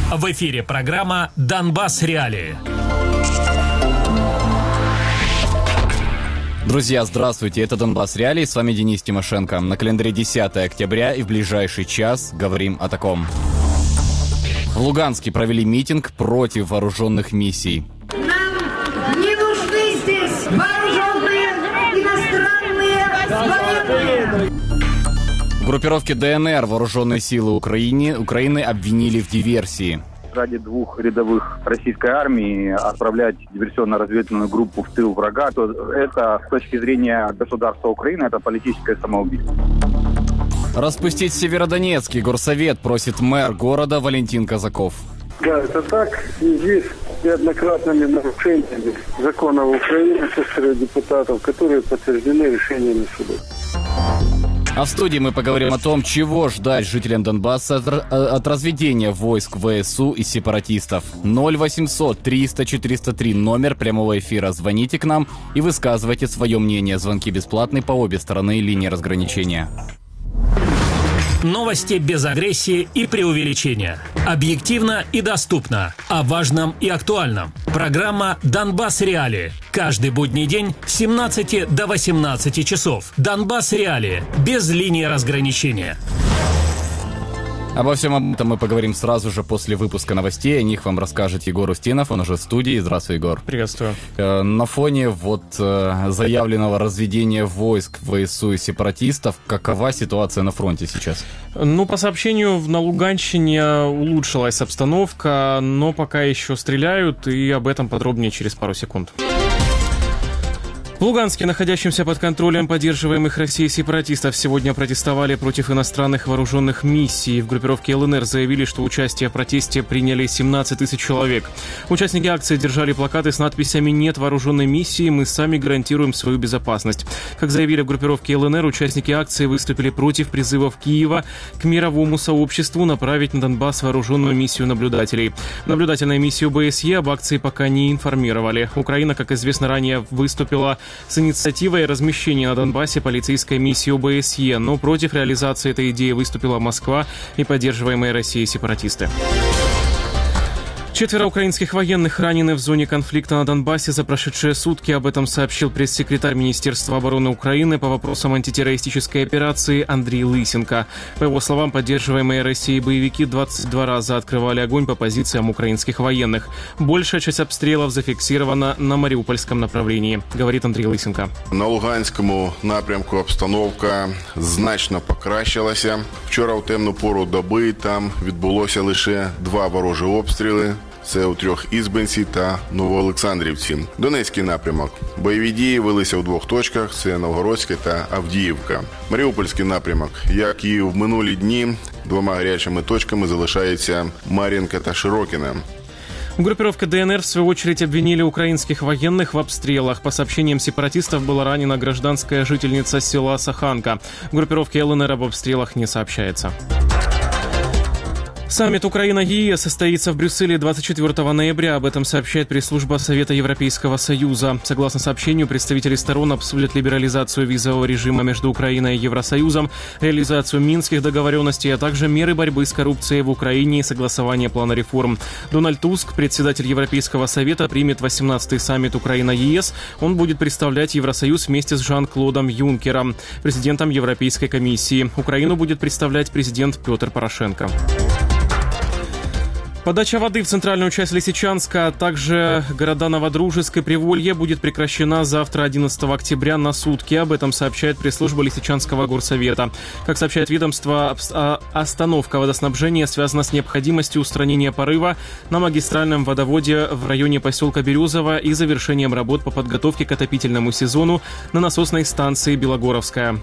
В эфире программа «Донбасс Реалии». Друзья, здравствуйте, это «Донбасс Реалии», с вами Денис Тимошенко. На календаре 10 октября и в ближайший час говорим о таком. В Луганске провели митинг против вооруженных миссий. Нам не нужны здесь вооруженные иностранные военные. В группировке ДНР вооруженные силы Украины обвинили в диверсии. Ради двух рядовых российской армии отправлять диверсионно-разведывательную группу в тыл врага, то это с точки зрения государства Украины, это политическое самоубийство. Распустить Северодонецкий горсовет просит мэр города Валентин Казаков. Да, это так, в связи с неоднократными нарушениями законов Украины со стороны депутатов, которые подтверждены решениями суда. А в студии мы поговорим о том, чего ждать жителям Донбасса от разведения войск ВСУ и сепаратистов. 0800 300 403 номер прямого эфира. Звоните к нам и высказывайте свое мнение. Звонки бесплатные по обе стороны линии разграничения. Новости без агрессии и преувеличения. Объективно и доступно. О важном и актуальном. Программа «Донбасс Реалии». Каждый будний день с 17 до 18 часов. «Донбасс Реалии». Без линии разграничения. Обо всем этом мы поговорим сразу же после выпуска новостей. О них вам расскажет Егор Устинов, он уже в студии. Здравствуй, Егор. Приветствую. На фоне заявленного разведения войск ВСУ и сепаратистов, какова ситуация на фронте сейчас? По сообщению, на Луганщине улучшилась обстановка, но пока еще стреляют, и об этом подробнее через пару секунд. В Луганске, находящемся под контролем поддерживаемых Россией сепаратистов, сегодня протестовали против иностранных вооруженных миссий. В группировке ЛНР заявили, что участие в протесте приняли 17 тысяч человек. Участники акции держали плакаты с надписями «Нет вооруженной миссии, мы сами гарантируем свою безопасность». Как заявили в группировке ЛНР, участники акции выступили против призывов Киева к мировому сообществу направить на Донбасс вооруженную миссию наблюдателей. Наблюдательную миссию ОБСЕ об акции пока не информировали. Украина, как известно ранее, выступила с инициативой размещения на Донбассе полицейской миссии ОБСЕ, но против реализации этой идеи выступила Москва и поддерживаемые Россией сепаратисты. 4 украинских военных ранены в зоне конфликта на Донбассе за прошедшие сутки. Об этом сообщил пресс-секретарь Министерства обороны Украины по вопросам антитеррористической операции Андрей Лысенко. По его словам, поддерживаемые Россией боевики 22 раза открывали огонь по позициям украинских военных. Большая часть обстрелов зафиксирована на Маріупольському направлении, говорит Андрій Лисенко. На Луганському напрямку обстановка значно покращилася. Вчора в темну пору доби там відбулося лише 2 ворожі обстріли. Це у Трьохізбинці та Новоолександрівці. Донецький напрямок. Бойові дії велися у 2 точках – це Новгородське та Авдіївка. Маріупольський напрямок. Як і в минулі дні, 2 гарячими точками залишаються Мар'їнка та Широкине. Группировка ДНР, в свою очередь, обвинили украинских военных в обстрелах. По сообщениям сепаратистов, была ранена гражданская жительница села Саханка. В группировке ЛНР об обстрелах не сообщается. Саммит Украина-ЕС состоится в Брюсселе 24 ноября. Об этом сообщает пресс-служба Совета Европейского Союза. Согласно сообщению, представители сторон обсудят либерализацию визового режима между Украиной и Евросоюзом, реализацию минских договоренностей, а также меры борьбы с коррупцией в Украине и согласование плана реформ. Дональд Туск, председатель Европейского Совета, примет 18-й саммит Украина-ЕС. Он будет представлять Евросоюз вместе с Жан-Клодом Юнкером, президентом Европейской комиссии. Украину будет представлять президент Петр Порошенко. Подача воды в центральную часть Лисичанска, а также города Новодружеск и Приволье будет прекращена завтра, 11 октября, на сутки. Об этом сообщает пресс-служба Лисичанского горсовета. Как сообщает ведомство, остановка водоснабжения связана с необходимостью устранения порыва на магистральном водоводе в районе поселка Березово и завершением работ по подготовке к отопительному сезону на насосной станции Белогоровская.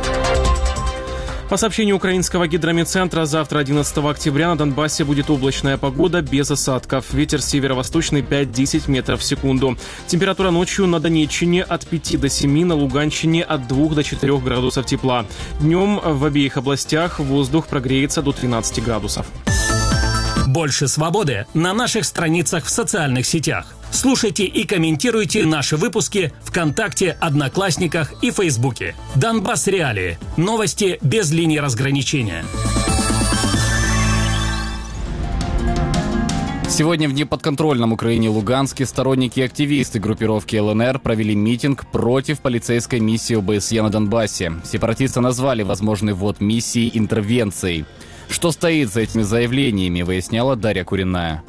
По сообщению украинского гидрометцентра, завтра, 11 октября, на Донбассе будет облачная погода без осадков. Ветер северо-восточный 5-10 метров в секунду. Температура ночью на Донеччине от 5 до 7, на Луганщине от 2 до 4 градусов тепла. Днем в обеих областях воздух прогреется до 13 градусов. Больше свободы на наших страницах в социальных сетях. Слушайте и комментируйте наши выпуски ВКонтакте, Одноклассниках и Фейсбуке. Донбасс Реалии. Новости без линии разграничения. Сегодня в неподконтрольном Украине Луганске сторонники и активисты группировки ЛНР провели митинг против полицейской миссии ОБСЕ на Донбассе. Сепаратисты назвали возможный ввод миссии интервенцией. Что стоит за этими заявлениями, выясняла Дарья Куриная.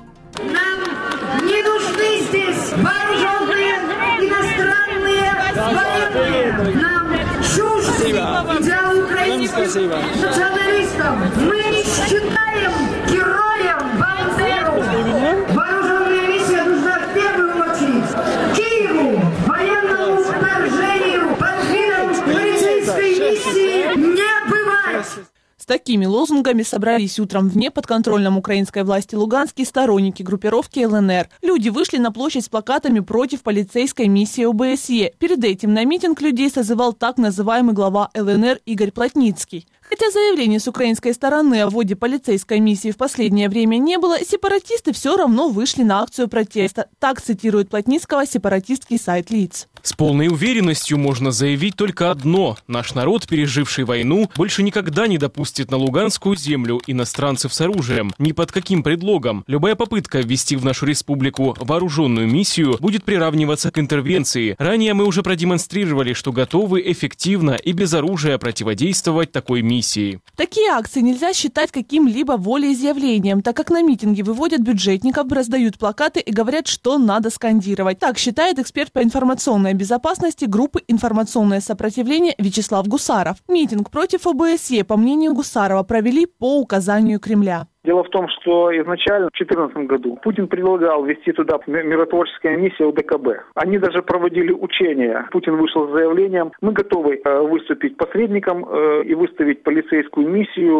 Нам не нужны здесь вооруженные иностранные военные. Нам чужды идеал украинских националистов. Мы не считаем героем Бандеру. Вооруженная миссия нужна в первую очередь Киеву, военному вторжению под видом полицейской миссии не бывает. С такими лозунгами собрались утром в неподконтрольном украинской власти Луганске сторонники группировки ЛНР. Люди вышли на площадь с плакатами против полицейской миссии ОБСЕ. Перед этим на митинг людей созывал так называемый глава ЛНР Игорь Плотницкий. Хотя заявлений с украинской стороны о вводе полицейской миссии в последнее время не было, сепаратисты все равно вышли на акцию протеста. Так цитирует Плотницкого сепаратистский сайт ЛИЦ. С полной уверенностью можно заявить только одно. Наш народ, переживший войну, больше никогда не допустит на луганскую землю иностранцев с оружием. Ни под каким предлогом. Любая попытка ввести в нашу республику вооруженную миссию будет приравниваться к интервенции. Ранее мы уже продемонстрировали, что готовы эффективно и без оружия противодействовать такой миссии. Такие акции нельзя считать каким-либо волеизъявлением, так как на митинги выводят бюджетников, раздают плакаты и говорят, что надо скандировать. Так считает эксперт по информационной безопасности группы «Информационное сопротивление» Вячеслав Гусаров. Митинг против ОБСЕ, по мнению Гусарова, провели по указанию Кремля. Дело в том, что изначально в 2014 году Путин предлагал ввести туда миротворческая миссия УДКБ. Они даже проводили учения. Путин вышел с заявлением: мы готовы выступить посредником и выставить полицейскую миссию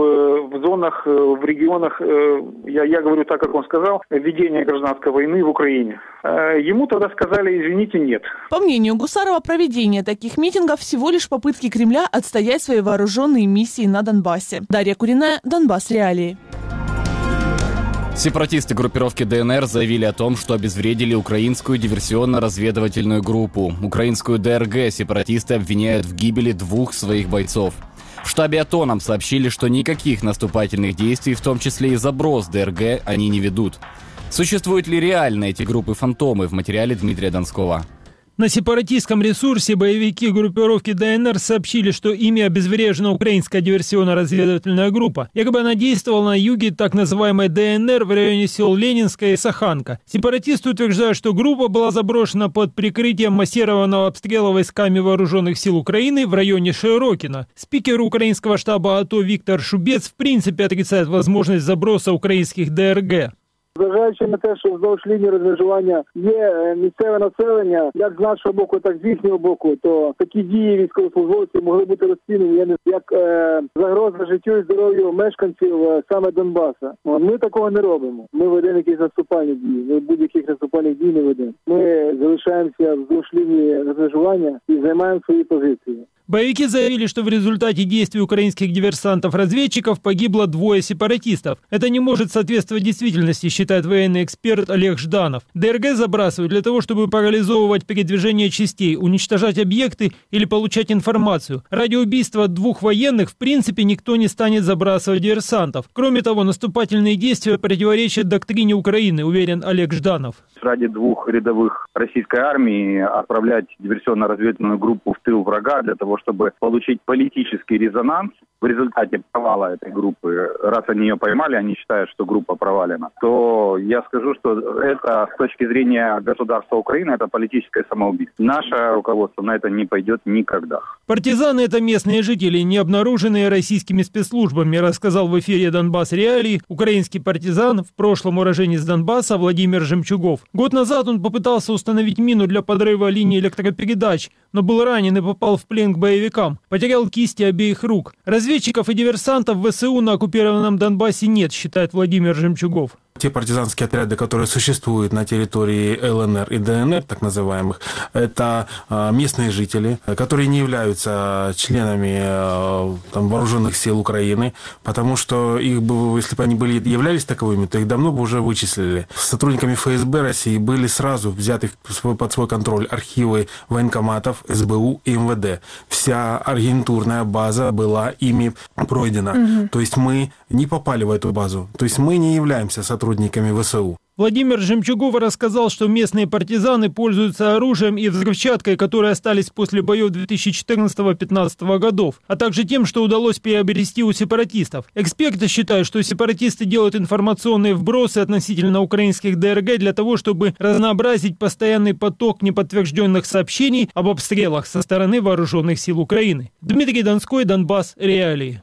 в зонах, в регионах, я говорю так, как он сказал, ведения гражданской войны в Украине. Ему тогда сказали: извините, нет. По мнению Гусарова, проведение таких митингов всего лишь попытки Кремля отстоять свои вооруженные миссии на Донбассе. Дарья Куриная, Донбасс Реалии. Сепаратисты группировки ДНР заявили о том, что обезвредили украинскую диверсионно-разведывательную группу. Украинскую ДРГ сепаратисты обвиняют в гибели 2 своих бойцов. В штабе АТО нам сообщили, что никаких наступательных действий, в том числе и заброс ДРГ, они не ведут. Существуют ли реально эти группы-фантомы, в материале Дмитрия Донского? На сепаратистском ресурсе боевики группировки ДНР сообщили, что ими обезврежена украинская диверсионно-разведывательная группа. Якобы она действовала на юге так называемой ДНР в районе сел Ленинская и Саханка. Сепаратисты утверждают, что группа была заброшена под прикрытием массированного обстрела войсками вооруженных сил Украины в районе Широкино. Спикер украинского штаба АТО Виктор Шубец в принципе отрицает возможность заброса украинских ДРГ. Зважаючи на те, що вздовж лінії розмежування є місцеве населення, як з нашого боку, так з їхнього боку, то такі дії військовослужбовців могли бути розцінені як загроза життю і здоров'ю мешканців саме Донбаса. Ми такого не робимо. Ми ведемо якісь наступальні дії. Ми будь-яких наступальних дій не ведемо. Ми залишаємося вздовж лінії розмежування і займаємо свої позиції. Боевики заявили, что в результате действий украинских диверсантов-разведчиков погибло 2 сепаратистов. Это не может соответствовать действительности, считает военный эксперт Олег Жданов. ДРГ забрасывают для того, чтобы парализовывать передвижение частей, уничтожать объекты или получать информацию. Ради убийства 2 военных в принципе никто не станет забрасывать диверсантов. Кроме того, наступательные действия противоречат доктрине Украины, уверен Олег Жданов. Ради 2 рядовых российской армии отправлять диверсионно-разведывательную группу в тыл врага для того, чтобы получить политический резонанс в результате провала этой группы, раз они ее поймали, они считают, что группа провалена, то я скажу, что это с точки зрения государства Украины, это политическое самоубийство. Наше руководство на это не пойдет никогда. Партизаны – это местные жители, не обнаруженные российскими спецслужбами, рассказал в эфире «Донбасс Реалии» украинский партизан, в прошлом уроженец Донбасса Владимир Жемчугов. Год назад он попытался установить мину для подрыва линии электропередач, но был ранен и попал в плен к боевикам. Потерял кисти обеих рук. Разведчиков и диверсантов в ВСУ на оккупированном Донбассе нет, считает Владимир Жемчугов. Те партизанские отряды, которые существуют на территории ЛНР и ДНР, так называемых, это местные жители, которые не являются членами вооруженных сил Украины, потому что их бы, если бы они являлись таковыми, то их давно бы уже вычислили. Сотрудниками ФСБ России были сразу взяты под свой контроль архивы военкоматов, СБУ и МВД. Вся агентурная база была ими пройдена. То есть мы не попали в эту базу. То есть мы не являемся сотрудниками сотрудниками ВСУ. Владимир Жемчугов рассказал, что местные партизаны пользуются оружием и взрывчаткой, которые остались после боев 2014-2015 годов, а также тем, что удалось приобрести у сепаратистов. Эксперты считают, что сепаратисты делают информационные вбросы относительно украинских ДРГ для того, чтобы разнообразить постоянный поток неподтвержденных сообщений об обстрелах со стороны вооруженных сил Украины. Дмитрий Донской, Донбасс, реалии.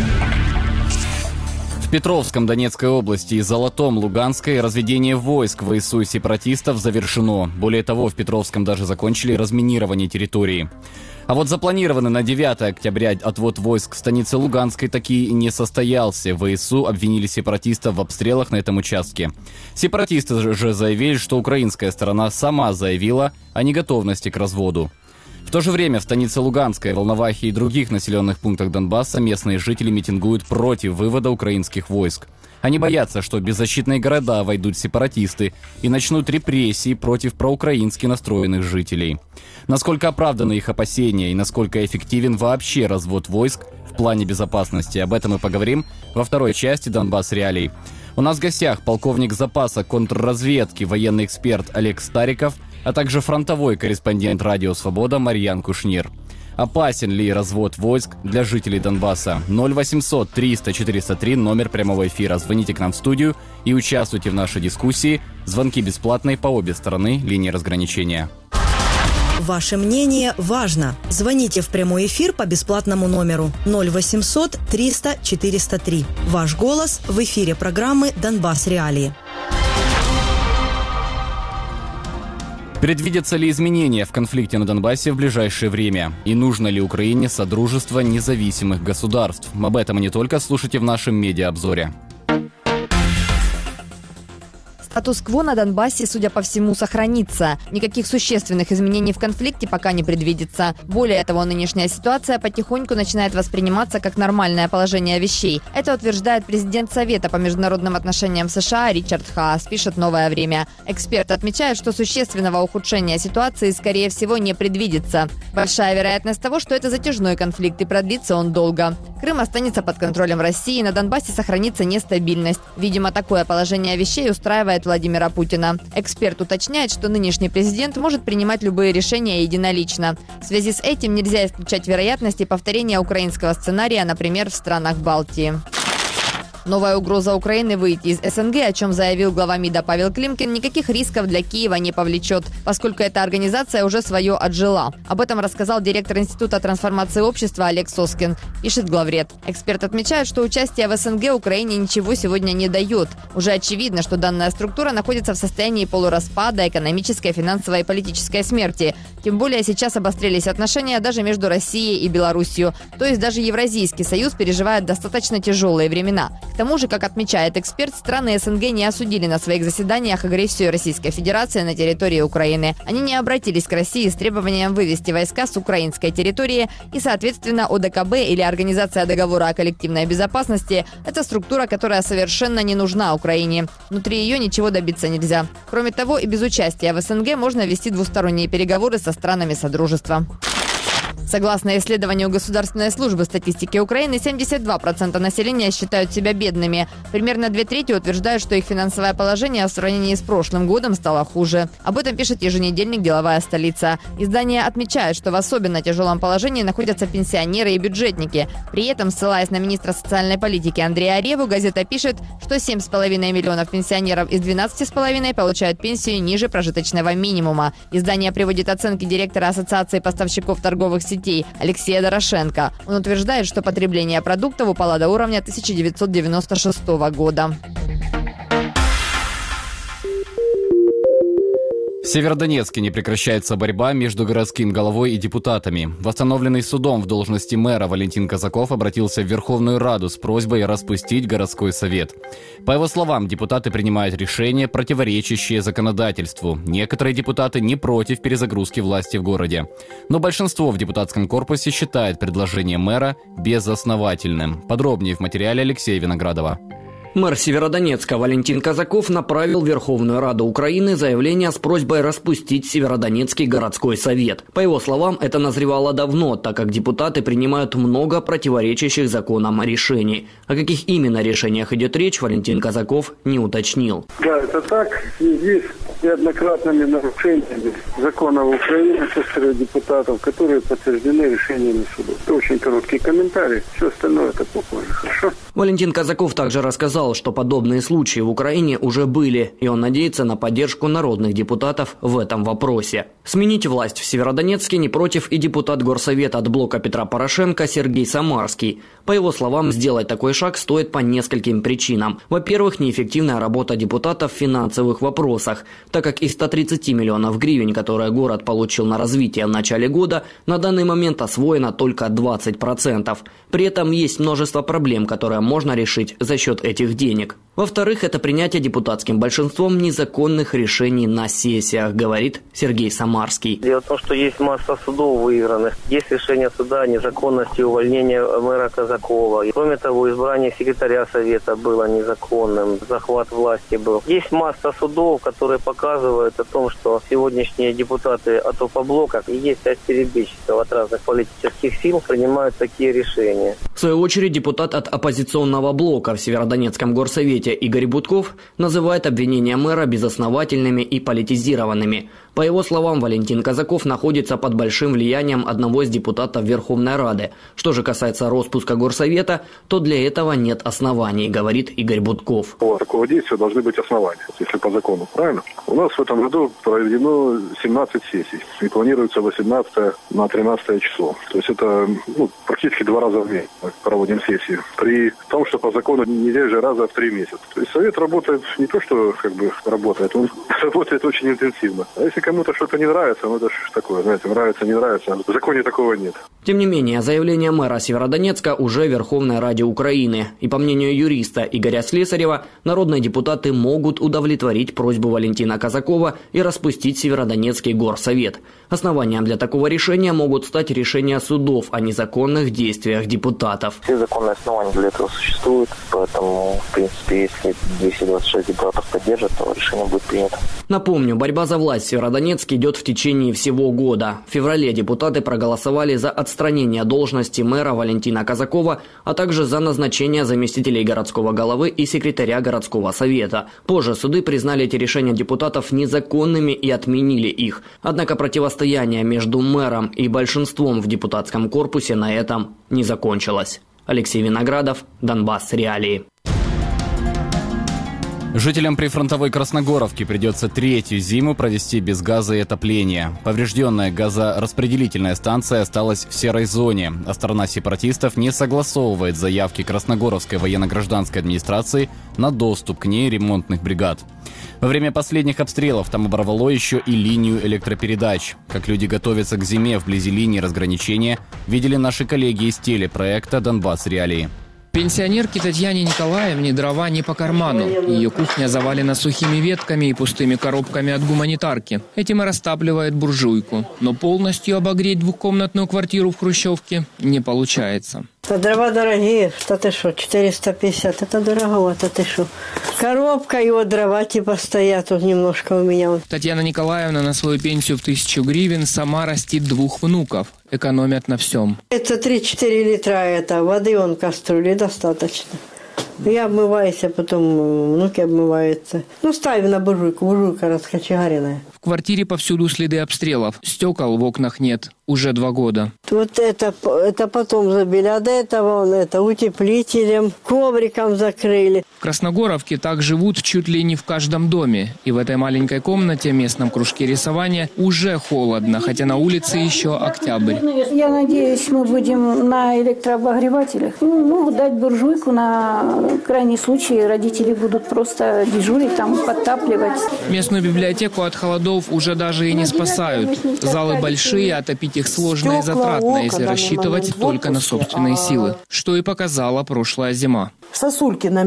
В Петровском Донецкой области и Золотом Луганской разведение войск ВСУ и сепаратистов завершено. Более того, в Петровском даже закончили разминирование территории. А вот запланированный на 9 октября отвод войск в станице Луганской таки не состоялся. ВСУ обвинили сепаратистов в обстрелах на этом участке. Сепаратисты же заявили, что украинская сторона сама заявила о неготовности к разводу. В то же время в станице Луганской, Волновахе и других населенных пунктах Донбасса местные жители митингуют против вывода украинских войск. Они боятся, что в беззащитные города войдут сепаратисты и начнут репрессии против проукраински настроенных жителей. Насколько оправданы их опасения и насколько эффективен вообще развод войск в плане безопасности, об этом мы поговорим во второй части «Донбасс реалий». У нас в гостях полковник запаса контрразведки, военный эксперт Олег Стариков, а также фронтовой корреспондент «Радио Свобода» Марьян Кушнир. Опасен ли развод войск для жителей Донбасса? 0800 300 403, номер прямого эфира. Звоните к нам в студию и участвуйте в нашей дискуссии. Звонки бесплатные по обе стороны линии разграничения. Ваше мнение важно. Звоните в прямой эфир по бесплатному номеру 0800 300 403. Ваш голос в эфире программы «Донбасс реалии». Предвидятся ли изменения в конфликте на Донбассе в ближайшее время? И нужно ли Украине содружество независимых государств? Об этом и не только слушайте в нашем медиаобзоре. Статус-кво на Донбассе, судя по всему, сохранится. Никаких существенных изменений в конфликте пока не предвидится. Более того, нынешняя ситуация потихоньку начинает восприниматься как нормальное положение вещей. Это утверждает президент Совета по международным отношениям США Ричард Хаас, пишет «Новое время». Эксперт отмечает, что существенного ухудшения ситуации, скорее всего, не предвидится. Большая вероятность того, что это затяжной конфликт и продлится он долго. Крым останется под контролем России, на Донбассе сохранится нестабильность. Видимо, такое положение вещей устраивает Владимира Путина. Эксперт уточняет, что нынешний президент может принимать любые решения единолично. В связи с этим нельзя исключать вероятности повторения украинского сценария, например, в странах Балтии. Новая угроза Украины выйти из СНГ, о чем заявил глава МИДа Павел Климкин, никаких рисков для Киева не повлечет, поскольку эта организация уже свое отжила. Об этом рассказал директор Института трансформации общества Олег Соскин, пишет главред. Эксперт отмечает, что участие в СНГ Украине ничего сегодня не дает. Уже очевидно, что данная структура находится в состоянии полураспада, экономической, финансовой и политической смерти. Тем более сейчас обострились отношения даже между Россией и Белоруссией. То есть даже Евразийский союз переживает достаточно тяжелые времена. К тому же, как отмечает эксперт, страны СНГ не осудили на своих заседаниях агрессию Российской Федерации на территории Украины. Они не обратились к России с требованием вывести войска с украинской территории, и, соответственно, ОДКБ или Организация договора о коллективной безопасности – это структура, которая совершенно не нужна Украине. Внутри ее ничего добиться нельзя. Кроме того, и без участия в СНГ можно вести двусторонние переговоры со странами Содружества. Согласно исследованию Государственной службы статистики Украины, 72% населения считают себя бедными. Примерно 2/3 утверждают, что их финансовое положение в сравнении с прошлым годом стало хуже. Об этом пишет еженедельник «Деловая столица». Издание отмечает, что в особенно тяжелом положении находятся пенсионеры и бюджетники. При этом, ссылаясь на министра социальной политики Андрея Ареву, газета пишет, что 7,5 миллионов пенсионеров из 12,5 получают пенсию ниже прожиточного минимума. Издание приводит оценки директора Ассоциации поставщиков торговых сетей Алексея Дорошенко. Он утверждает, что потребление продуктов упало до уровня 1996 года. В Северодонецке не прекращается борьба между городским головой и депутатами. Восстановленный судом в должности мэра Валентин Казаков обратился в Верховную Раду с просьбой распустить городской совет. По его словам, депутаты принимают решения, противоречащие законодательству. Некоторые депутаты не против перезагрузки власти в городе. Но большинство в депутатском корпусе считает предложение мэра безосновательным. Подробнее в материале Алексея Виноградова. Мэр Северодонецка Валентин Казаков направил в Верховную Раду Украины заявление с просьбой распустить Северодонецкий городской совет. По его словам, это назревало давно, так как депутаты принимают много противоречащих законам решений. О каких именно решениях идет речь, Валентин Казаков не уточнил. Да, это так. В связи с неоднократными нарушениями законов Украины со стороны депутатов, которые подтверждены решениями суда. Это очень короткий комментарий. Все остальное это попозже. Хорошо? Валентин Казаков также рассказал, что подобные случаи в Украине уже были, и он надеется на поддержку народных депутатов в этом вопросе. Сменить власть в Северодонецке не против и депутат Горсовета от блока Петра Порошенко Сергей Самарский. По его словам, сделать такой шаг стоит по нескольким причинам. Во-первых, неэффективная работа депутатов в финансовых вопросах, так как из 130 миллионов гривен, которые город получил на развитие в начале года, на данный момент освоено только 20%. При этом есть множество проблем, которые можно решить за счет этих денег. Во-вторых, это принятие депутатским большинством незаконных решений на сессиях, говорит Сергей Самарский. Дело в том, что есть масса судов выигранных. Есть решение суда о незаконности увольнения мэра Казакова. И, кроме того, избрание секретаря совета было незаконным, захват власти был. Есть масса судов, которые показывают о том, что сегодняшние депутаты от ОП-блока и есть часть перебежчиков от разных политических сил принимают такие решения. В свою очередь, депутат от оппозиционного блока в Северодонецком горсовете Игорь Будков называет обвинения мэра безосновательными и политизированными. По его словам, Валентин Казаков находится под большим влиянием одного из депутатов Верховной Рады. Что же касается распуска горсовета, то для этого нет оснований, говорит Игорь Будков. У такого действия должны быть основания, если по закону, правильно? У нас в этом году проведено 17 сессий и планируется 18 на 13 число. То есть это практически 2 раза в месяц мы проводим сессии. При том, что по закону не реже раза в 3 месяца. То есть совет работает не то, что работает, он работает очень интенсивно. А если кому-то что-то не нравится, это же такое, знаете, нравится, не нравится. В законе такого нет. Тем не менее, заявление мэра Северодонецка уже в Верховной Раде Украины. И по мнению юриста Игоря Слесарева, народные депутаты могут удовлетворить просьбу Валентина Казакова и распустить Северодонецкий горсовет. Основанием для такого решения могут стать решения судов о незаконных действиях депутатов. Все законные основания для этого существуют, поэтому, в принципе, если 226 депутатов поддержат, то решение будет принято. Напомню, борьба за власть в Северодонецке идет в течение всего года. В феврале депутаты проголосовали за отстранение должности мэра Валентина Казакова, а также за назначение заместителей городского головы и секретаря городского совета. Позже суды признали эти решения депутатов незаконными и отменили их. Однако противостояние между мэром и большинством в депутатском корпусе на этом не закончилось. Алексей Виноградов, Донбасс Реалии. Жителям прифронтовой Красногоровки придется 3-ю зиму провести без газа и отопления. Поврежденная газораспределительная станция осталась в серой зоне, а сторона сепаратистов не согласовывает заявки Красногоровской военно-гражданской администрации на доступ к ней ремонтных бригад. Во время последних обстрелов там оборвало еще и линию электропередач. Как люди готовятся к зиме вблизи линии разграничения, видели наши коллеги из телепроекта «Донбасс Реалии». Пенсионерке Татьяне Николаевне дрова не по карману. Ее кухня завалена сухими ветками и пустыми коробками от гуманитарки. Этим и растапливает буржуйку. Но полностью обогреть двухкомнатную квартиру в хрущевке не получается. Дрова дорогие, что ты что, 450, это дороговато, ты что. Коробка и вот дрова типа стоят тут немножко у меня. Татьяна Николаевна на свою пенсию в 1000 гривен сама растит 2 внуков. Экономят на всем. Это 3-4 литра воды в кастрюле достаточно. Я обмываюсь, а потом внуки обмываются. Ставим на буржуйку, буржуйка раскочегаренная. В квартире повсюду следы обстрелов. Стекол в окнах нет. Уже 2 года. Вот это потом забили, а до этого утеплителем, ковриком закрыли. В Красногоровке так живут чуть ли не в каждом доме. И в этой маленькой комнате, местном кружке рисования, уже холодно, хотя на улице еще октябрь. Я надеюсь, мы будем на электрообогревателях. Дать буржуйку на крайний случай. Родители будут просто дежурить, там подтапливать. Местную библиотеку от холодов уже даже и не спасают. Залы большие, отопить их сложно и затратно, если рассчитывать только на собственные силы. Что и показала прошлая зима. Сосульки намерзали.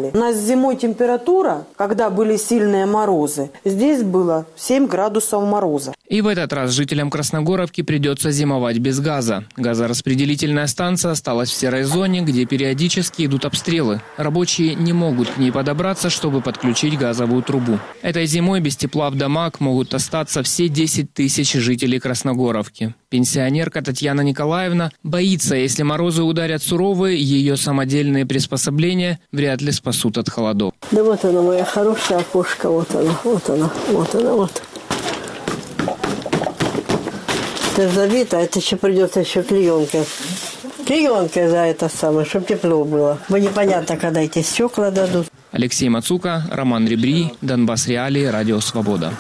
знали. У нас зимой температура, когда были сильные морозы, здесь было 7 градусов мороза. И в этот раз жителям Красногоровки придется зимовать без газа. Газораспределительная станция осталась в серой зоне, где периодически идут обстрелы. Рабочие не могут к ней подобраться, чтобы подключить газовую трубу. Этой зимой без тепла в домах могут остаться все 10 тысяч жителей Красногоровки. Пенсионерка Татьяна Николаевна боится, если морозы ударят суровые, ее самодельные приспособления вряд ли спасут от холодов. Да вот она, моя хорошая окошко, вот она, вот она, вот она, вот. Это забито, это еще придется еще клеенкой. Клеенкой за это самое, чтобы тепло было. Бо непонятно, когда эти стекла дадут. Алексей Мацука, Роман Ребри, Донбасс Реалии, Радио Свобода.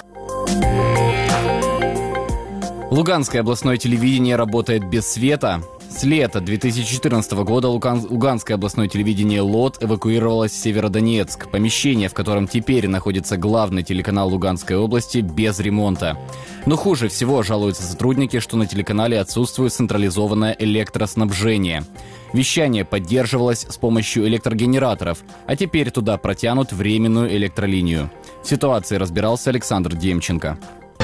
Луганское областное телевидение работает без света. С лета 2014 года Луганское областное телевидение ЛОТ эвакуировалось в Северодонецк. Помещение, в котором теперь находится главный телеканал Луганской области, без ремонта. Но хуже всего жалуются сотрудники, что на телеканале отсутствует централизованное электроснабжение. Вещание поддерживалось с помощью электрогенераторов, а теперь туда протянут временную электролинию. В ситуации разбирался Александр Демченко.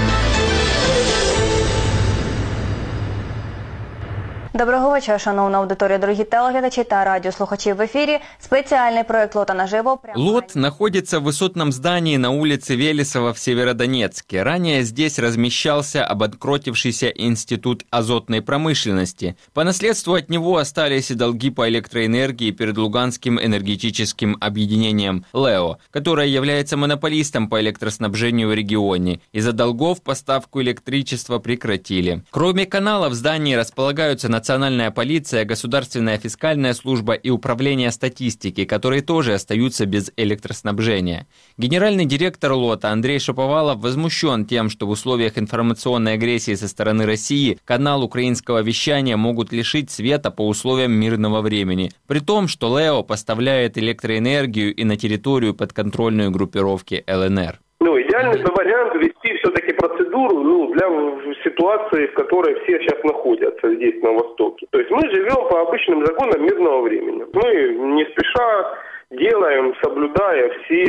Доброго вечора, шановна аудиторія, дорогі телеглядачі та радіослухачі. В ефірі специальный проект «Лота наживо». ЛОТ находится в высотном здании на улице Велесова в Северодонецке. Ранее здесь размещался обанкротившийся институт азотной промышленности. По наследству от него остались и долги по электроэнергии перед Луганским энергетическим объединением ЛЭО, которое является монополистом по электроснабжению в регионе. Из-за долгов поставку электричества прекратили. Кроме канала в здании располагаются Национальная полиция, Государственная фискальная служба и Управление статистики, которые тоже остаются без электроснабжения. Генеральный директор ЛОТа Андрей Шаповалов возмущен тем, что в условиях информационной агрессии со стороны России канал украинского вещания могут лишить света по условиям мирного времени, при том, что ЛЭО поставляет электроэнергию и на территорию подконтрольной группировки ЛНР. Идеальный вариант ввести все-таки процедуру для ситуации, в которой все сейчас находятся здесь, на Востоке. То есть мы живем по обычным законам мирного времени. Мы не спеша делаем, соблюдая все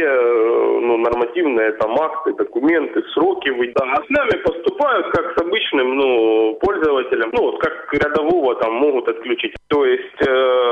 нормативные акты, документы, сроки. А с нами поступают как с обычным пользователем, как рядового могут отключить. То есть,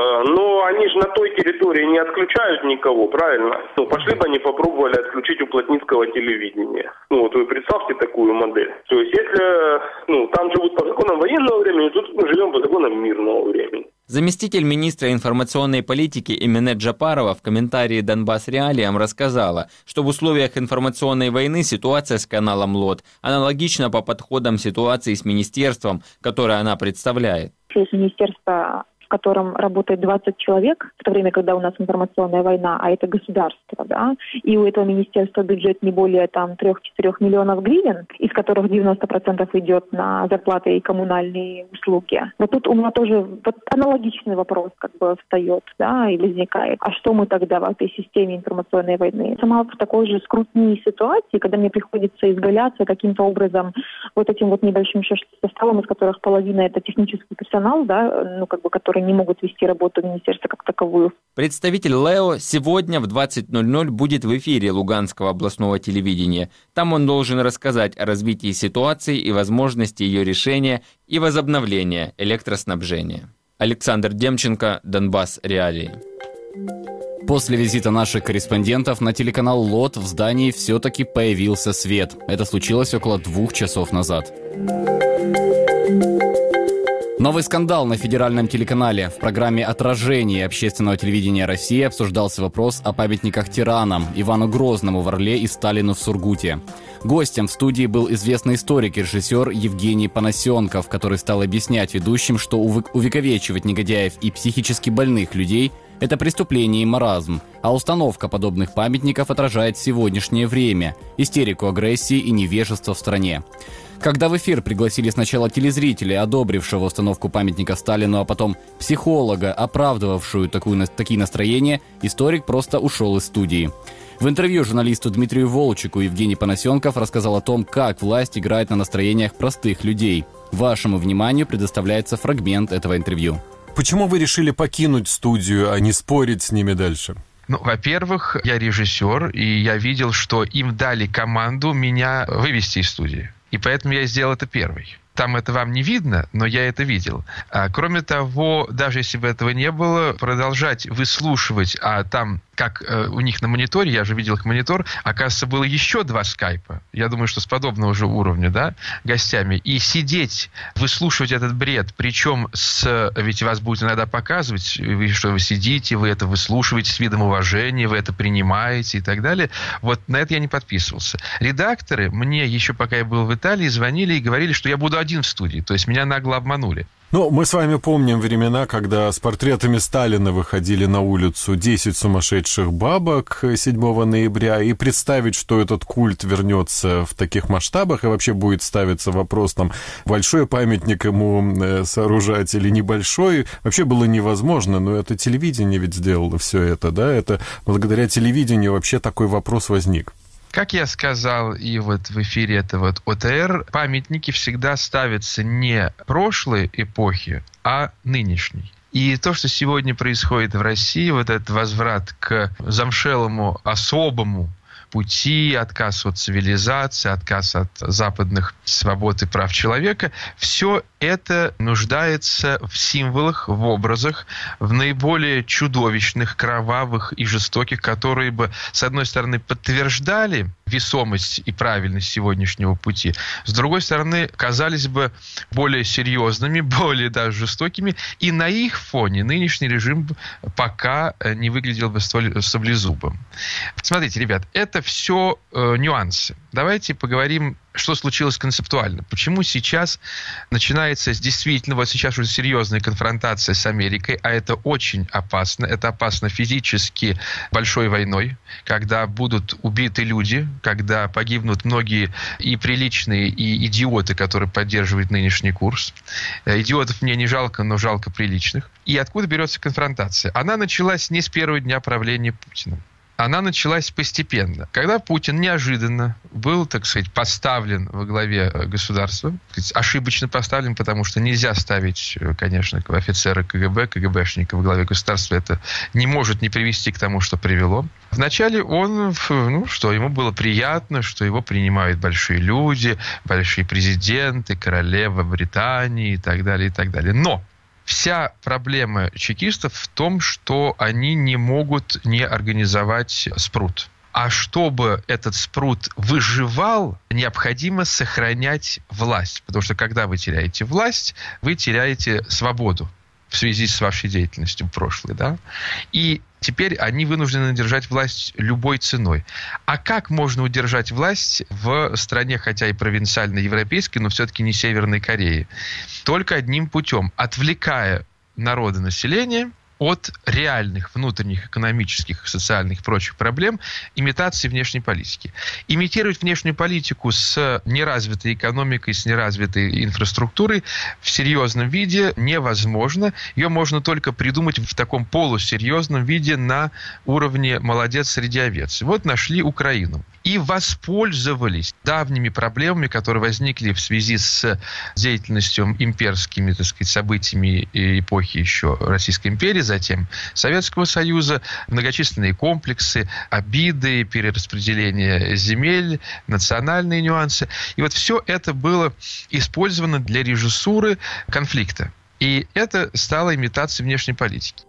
но они же на той территории не отключают никого, правильно? Пошли бы они попробовали отключить у плотницкого телевидения. Вы представьте такую модель. То есть, если там живут по законам военного времени, тут мы живем по законам мирного времени. Заместитель министра информационной политики Эмине Джапарова в комментарии «Донбасс Реалиям» рассказала, что в условиях информационной войны ситуация с каналом ЛОТ аналогична по подходам ситуации с министерством, которое она представляет. Министерство, в котором работает 20 человек, в то время, когда у нас информационная война, а это государство, да, и у этого министерства бюджет не более 3-4 миллионов гривен, из которых 90% идет на зарплаты и коммунальные услуги. Вот тут у меня тоже аналогичный вопрос встает, да, и возникает. А что мы тогда в этой системе информационной войны? Сама в такой же скрутной ситуации, когда мне приходится изгаляться каким-то образом этим небольшим составом, из которых половина это технический персонал, да, который не могут вести работу министерства как таковую. Представитель ЛЭО сегодня в 20:00 будет в эфире Луганского областного телевидения. Там он должен рассказать о развитии ситуации и возможности ее решения и возобновления электроснабжения. Александр Демченко, Донбасс Реалии. После визита наших корреспондентов на телеканал ЛОТ в здании все-таки появился свет. Это случилось около 2 часов назад. Новый скандал на федеральном телеканале. В программе «Отражение» общественного телевидения России обсуждался вопрос о памятниках тиранам Ивану Грозному в Орле и Сталину в Сургуте. Гостем в студии был известный историк и режиссер Евгений Панасенков, который стал объяснять ведущим, что увековечивать негодяев и психически больных людей – это преступление и маразм, а установка подобных памятников отражает сегодняшнее время, истерику агрессии и невежество в стране. Когда в эфир пригласили сначала телезрителя, одобрившего установку памятника Сталину, а потом психолога, оправдывавшую такие настроения, историк просто ушел из студии. В интервью журналисту Дмитрию Волчику Евгений Панасенков рассказал о том, как власть играет на настроениях простых людей. Вашему вниманию предоставляется фрагмент этого интервью. Почему вы решили покинуть студию, а не спорить с ними дальше? Ну, во-первых, я режиссер, и я видел, что им дали команду меня вывести из студии. И поэтому я сделал это первый. Там это вам не видно, но я это видел. Кроме того, даже если бы этого не было, продолжать выслушивать, а там, как у них на мониторе, я же видел их монитор, оказывается, было еще 2 скайпа, я думаю, что с подобного же уровня, да, гостями, и сидеть, выслушивать этот бред, причем ведь вас будет иногда показывать, что вы сидите, вы это выслушиваете с видом уважения, вы это принимаете и так далее. Вот на это я не подписывался. Редакторы мне еще пока я был в Италии звонили и говорили, что я буду один в студии, то есть меня нагло обманули. Ну, мы с вами помним времена, когда с портретами Сталина выходили на улицу 10 сумасшедших бабок 7 ноября, и представить, что этот культ вернется в таких масштабах, и вообще будет ставиться вопрос, там, большой памятник ему сооружать или небольшой, вообще было невозможно, но это телевидение ведь сделало все это, да, это благодаря телевидению вообще такой вопрос возник. Как я сказал и вот в эфире этого ОТР, памятники всегда ставятся не прошлой эпохи, а нынешней. И то, что сегодня происходит в России, вот этот возврат к замшелому особому пути, отказ от цивилизации, отказ от западных свобод и прав человека, все это нуждается в символах, в образах, в наиболее чудовищных, кровавых и жестоких, которые бы, с одной стороны, подтверждали весомость и правильность сегодняшнего пути, с другой стороны, казались бы более серьезными, более даже жестокими, и на их фоне нынешний режим пока не выглядел бы столь саблезубым. Смотрите, ребят, это все нюансы. Давайте поговорим, что случилось концептуально. Почему сейчас начинается действительно вот сейчас уже серьезная конфронтация с Америкой, а это очень опасно. Это опасно физически большой войной, когда будут убиты люди, когда погибнут многие и приличные, и идиоты, которые поддерживают нынешний курс. Идиотов мне не жалко, но жалко приличных. И откуда берется конфронтация? Она началась не с первого дня правления Путина. Она началась постепенно. Когда Путин неожиданно был, так сказать, поставлен во главе государства, ошибочно поставлен, потому что нельзя ставить, конечно, офицера КГБ, КГБшника во главе государства, это не может не привести к тому, что привело. Вначале он, что ему было приятно, что его принимают большие люди, большие президенты, королева Британии и так далее, и так далее. Но вся проблема чекистов в том, что они не могут не организовать спрут. А чтобы этот спрут выживал, необходимо сохранять власть. Потому что когда вы теряете власть, вы теряете свободу в связи с вашей деятельностью прошлой, да? И теперь они вынуждены держать власть любой ценой. А как можно удержать власть в стране, хотя и провинциально-европейской, но все-таки не Северной Кореи? Только одним путем. Отвлекая народы, население от реальных внутренних экономических, социальных и прочих проблем, имитации внешней политики. Имитировать внешнюю политику с неразвитой экономикой, с неразвитой инфраструктурой в серьезном виде невозможно. Ее можно только придумать в таком полусерьезном виде на уровне «молодец среди овец». Вот нашли Украину. И воспользовались давними проблемами, которые возникли в связи с деятельностью имперскими, так сказать, событиями эпохи еще Российской империи, затем Советского Союза, многочисленные комплексы, обиды, перераспределение земель, национальные нюансы. И вот все это было использовано для режиссуры конфликта. И это стало имитацией внешней политики.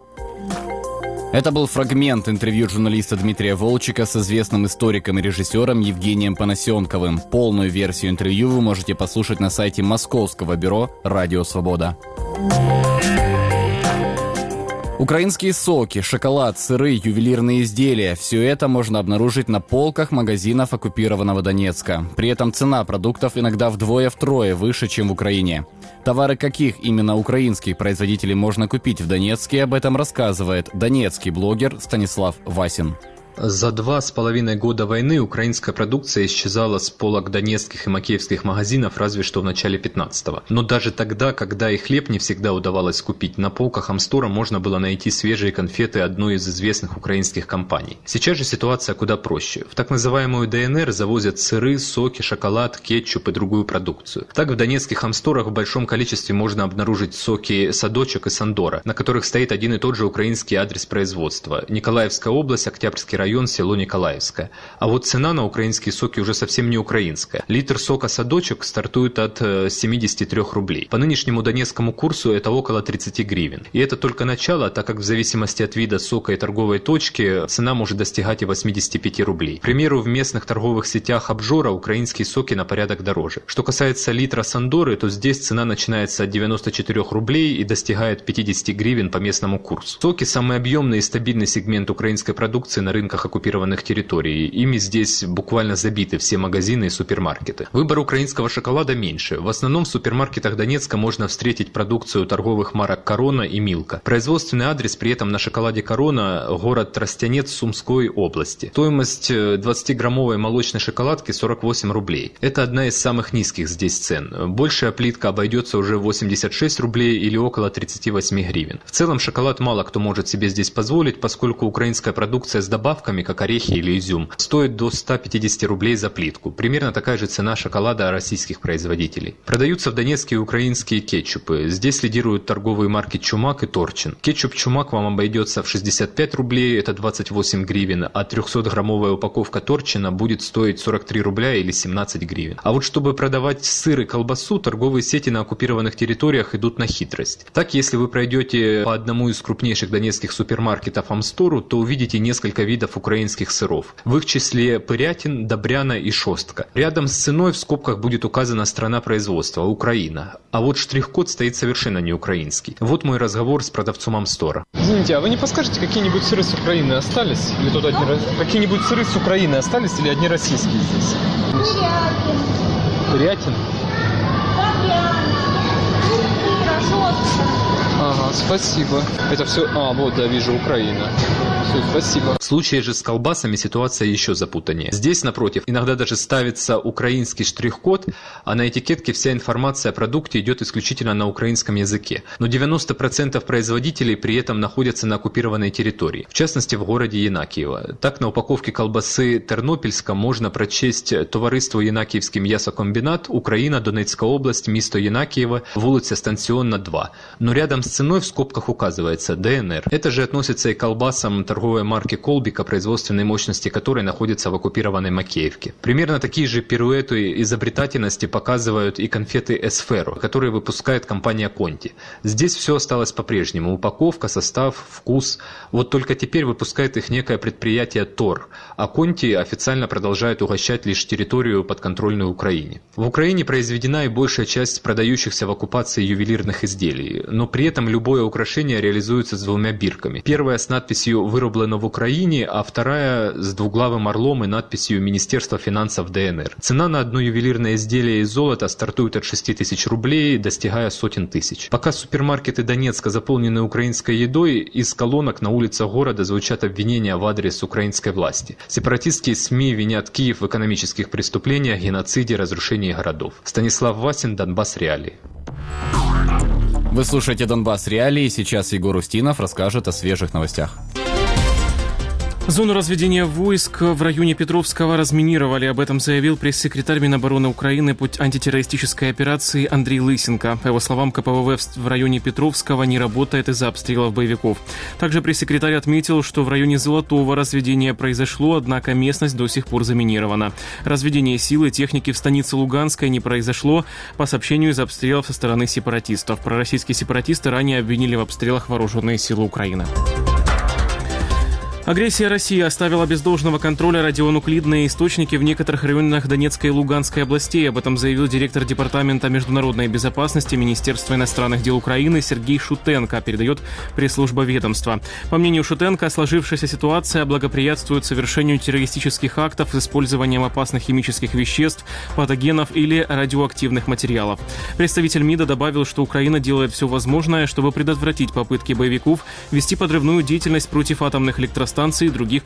Это был фрагмент интервью журналиста Дмитрия Волчика с известным историком и режиссером Евгением Панасенковым. Полную версию интервью вы можете послушать на сайте Московского бюро «Радио Свобода». Украинские соки, шоколад, сыры, ювелирные изделия – все это можно обнаружить на полках магазинов оккупированного Донецка. При этом цена продуктов иногда вдвое-втрое выше, чем в Украине. Товары каких именно украинских производителей можно купить в Донецке, об этом рассказывает донецкий блогер Станислав Васин. За 2,5 года войны украинская продукция исчезала с полок донецких и макеевских магазинов разве что в начале 15-го. Но даже тогда, когда и хлеб не всегда удавалось купить, на полках Амстора можно было найти свежие конфеты одной из известных украинских компаний. Сейчас же ситуация куда проще. В так называемую ДНР завозят сыры, соки, шоколад, кетчуп и другую продукцию. Так в донецких Амсторах в большом количестве можно обнаружить соки «Садочек» и «Сандора», на которых стоит один и тот же украинский адрес производства – Николаевская область, Октябрьский район, село Николаевское. А вот цена на украинские соки уже совсем не украинская. Литр сока «Садочек» стартует от 73 рублей. По нынешнему донецкому курсу это около 30 гривен. И это только начало, так как в зависимости от вида сока и торговой точки цена может достигать и 85 рублей. К примеру, в местных торговых сетях обжора украинские соки на порядок дороже. Что касается литра «Сандоры», то здесь цена начинается от 94 рублей и достигает 50 гривен по местному курсу. Соки – самый объемный и стабильный сегмент украинской продукции на рынках оккупированных территорий. Ими здесь буквально забиты все магазины и супермаркеты. Выбор украинского шоколада меньше. В основном в супермаркетах Донецка можно встретить продукцию торговых марок «Корона» и «Милка». Производственный адрес при этом на шоколаде «Корона» – город Тростянец Сумской области. Стоимость 20-граммовой молочной шоколадки 48 рублей. Это одна из самых низких здесь цен. Большая плитка обойдется уже 86 рублей или около 38 гривен. В целом шоколад мало кто может себе здесь позволить, поскольку украинская продукция с добавками, как орехи или изюм, стоит до 150 рублей за плитку. Примерно такая же цена шоколада российских производителей. Продаются в Донецке украинские кетчупы. Здесь лидируют торговые марки «Чумак» и «Торчин». Кетчуп «Чумак» вам обойдется в 65 рублей, это 28 гривен, а 300-граммовая упаковка «Торчина» будет стоить 43 рубля или 17 гривен. А вот чтобы продавать сыр и колбасу, торговые сети на оккупированных территориях идут на хитрость. Так, если вы пройдете по одному из крупнейших донецких супермаркетов Амстору, то увидите несколько видов украинских сыров. В их числе Пырятин, Добряна и Шостка. Рядом с ценой в скобках будет указана страна производства – Украина. А вот штрих-код стоит совершенно не украинский. Вот мой разговор с продавцом Амстора. Извините, а вы не подскажете, какие-нибудь сыры с Украины остались? Или тут одни... Какие-нибудь сыры с Украины остались или одни российские здесь? Пырятин. Ага, спасибо. Это все... А, вот, да, вижу, Украина. Все, спасибо. В случае же с колбасами ситуация еще запутаннее. Здесь, напротив, иногда даже ставится украинский штрих-код, а на этикетке вся информация о продукте идет исключительно на украинском языке. Но 90% производителей при этом находятся на оккупированной территории, в частности в городе Янакиево. Так, на упаковке колбасы Тернопільська можно прочесть «Товариство Янакиевский м'ясокомбинат, Украина, Донецкая область, место Янакиево, улица Станционна 2». Но рядом с ценой в скобках указывается ДНР. Это же относится и к колбасам торговой марки «Колбика», производственной мощности которой находится в оккупированной Макеевке. Примерно такие же пируэты изобретательности показывают и конфеты «Эсферо», которые выпускает компания «Конти». Здесь все осталось по-прежнему. Упаковка, состав, вкус. Вот только теперь выпускает их некое предприятие «Тор», а «Конти» официально продолжает угощать лишь территорию, подконтрольную Украине. В Украине произведена и большая часть продающихся в оккупации ювелирных изделий, но при этом любое украшение реализуется с двумя бирками. Первая с надписью «Вырублено в Украине», а вторая с двуглавым орлом и надписью «Министерство финансов ДНР». Цена на одно ювелирное изделие из золота стартует от 6 тысяч рублей, достигая сотен тысяч. Пока супермаркеты Донецка заполнены украинской едой, из колонок на улицах города звучат обвинения в адрес украинской власти. Сепаратистские СМИ винят Киев в экономических преступлениях, геноциде, разрушении городов. Станислав Васин, Донбасс Реалии. Вы слушаете «Донбасс Реалии». Сейчас Егор Устинов расскажет о свежих новостях. Зону разведения войск в районе Петровского разминировали. Об этом заявил пресс-секретарь Минобороны Украины по антитеррористической операции Андрей Лысенко. По его словам, КПВВ в районе Петровского не работает из-за обстрелов боевиков. Также пресс-секретарь отметил, что в районе Золотого разведение произошло, однако местность до сих пор заминирована. Разведение сил и техники в станице Луганской не произошло по сообщению из обстрелов со стороны сепаратистов. Пророссийские сепаратисты ранее обвинили в обстрелах вооруженные силы Украины. Агрессия России оставила без должного контроля радионуклидные источники в некоторых районах Донецкой и Луганской областей. Об этом заявил директор Департамента международной безопасности Министерства иностранных дел Украины Сергей Шутенко, передает пресс-служба ведомства. По мнению Шутенко, сложившаяся ситуация благоприятствует совершению террористических актов с использованием опасных химических веществ, патогенов или радиоактивных материалов. Представитель МИДа добавил, что Украина делает все возможное, чтобы предотвратить попытки боевиков вести подрывную деятельность против атомных электростанций электростанций и другой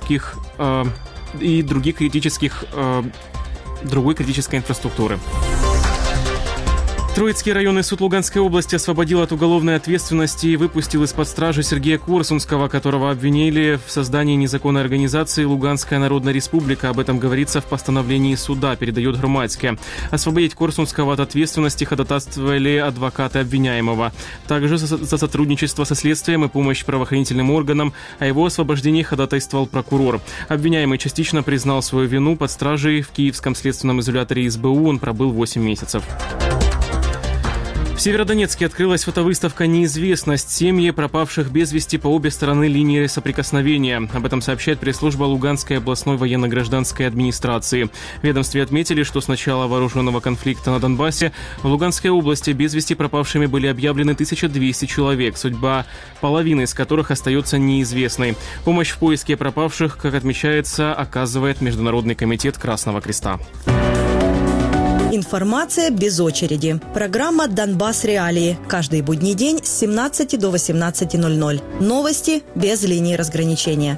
критической инфраструктуры. Троицкий районный суд Луганской области освободил от уголовной ответственности и выпустил из-под стражи Сергея Корсунского, которого обвинили в создании незаконной организации «Луганская Народная Республика». Об этом говорится в постановлении суда, передает Громадское. Освободить Корсунского от ответственности ходатайствовали адвокаты обвиняемого. Также за сотрудничество со следствием и помощь правоохранительным органам, о его освобождении ходатайствовал прокурор. Обвиняемый частично признал свою вину. Под стражей в Киевском следственном изоляторе СБУ он пробыл 8 месяцев. В Северодонецке открылась фотовыставка «Неизвестность. Семьи пропавших без вести по обе стороны линии соприкосновения». Об этом сообщает пресс-служба Луганской областной военно-гражданской администрации. В ведомстве отметили, что с начала вооруженного конфликта на Донбассе в Луганской области без вести пропавшими были объявлены 1200 человек, судьба половины из которых остается неизвестной. Помощь в поиске пропавших, как отмечается, оказывает Международный комитет Красного Креста. Информация без очереди. Программа «Донбасс. Реалии». Каждый будний день с 17 до 18:00. Новости без линии разграничения.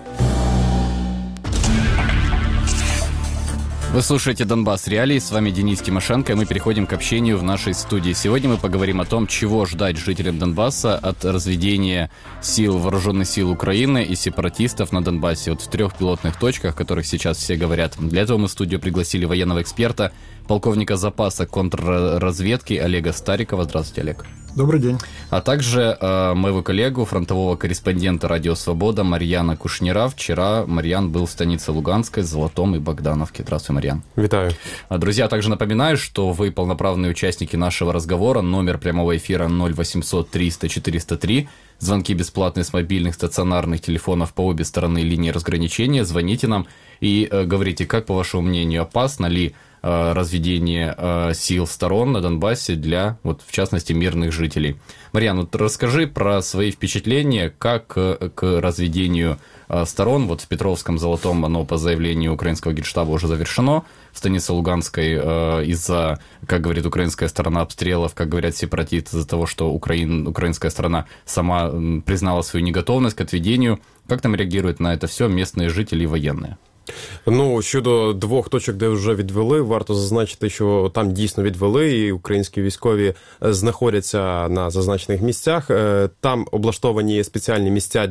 Вы слушаете «Донбасс. Реалии». С вами Денис Тимошенко, и мы переходим к общению в нашей студии. Сегодня мы поговорим о том, чего ждать жителям Донбасса от разведения вооруженных сил Украины и сепаратистов на Донбассе. Вот в 3 пилотных точках, о которых сейчас все говорят. Для этого мы в студию пригласили военного эксперта, полковника запаса контрразведки Олега Старикова. Здравствуйте, Олег. Добрый день. А также моего коллегу, фронтового корреспондента «Радио Свобода» Марьяна Кушнира. Вчера Марьян был в станице Луганской, Золотом и Богдановке. Здравствуй, Марьян. Витаю. Друзья, также напоминаю, что вы полноправные участники нашего разговора. Номер прямого эфира 0800 300 403. Звонки бесплатные с мобильных стационарных телефонов по обе стороны линии разграничения. Звоните нам и говорите, как, по вашему мнению, опасно ли разведение сил сторон на Донбассе для, вот, в частности, мирных жителей. Марьян, вот расскажи про свои впечатления, как к разведению сторон. Вот в Петровском Золотом оно по заявлению украинского генштаба уже завершено. В станице Луганской из-за, как говорит украинская сторона, обстрелов, как говорят сепаратисты, из-за того, что украинская сторона сама признала свою неготовность к отведению. Как там реагируют на это все местные жители и военные? Ну, щодо 2 точок, де вже відвели, варто зазначити, що там дійсно відвели, і українські військові знаходяться на зазначених місцях. Там облаштовані спеціальні місця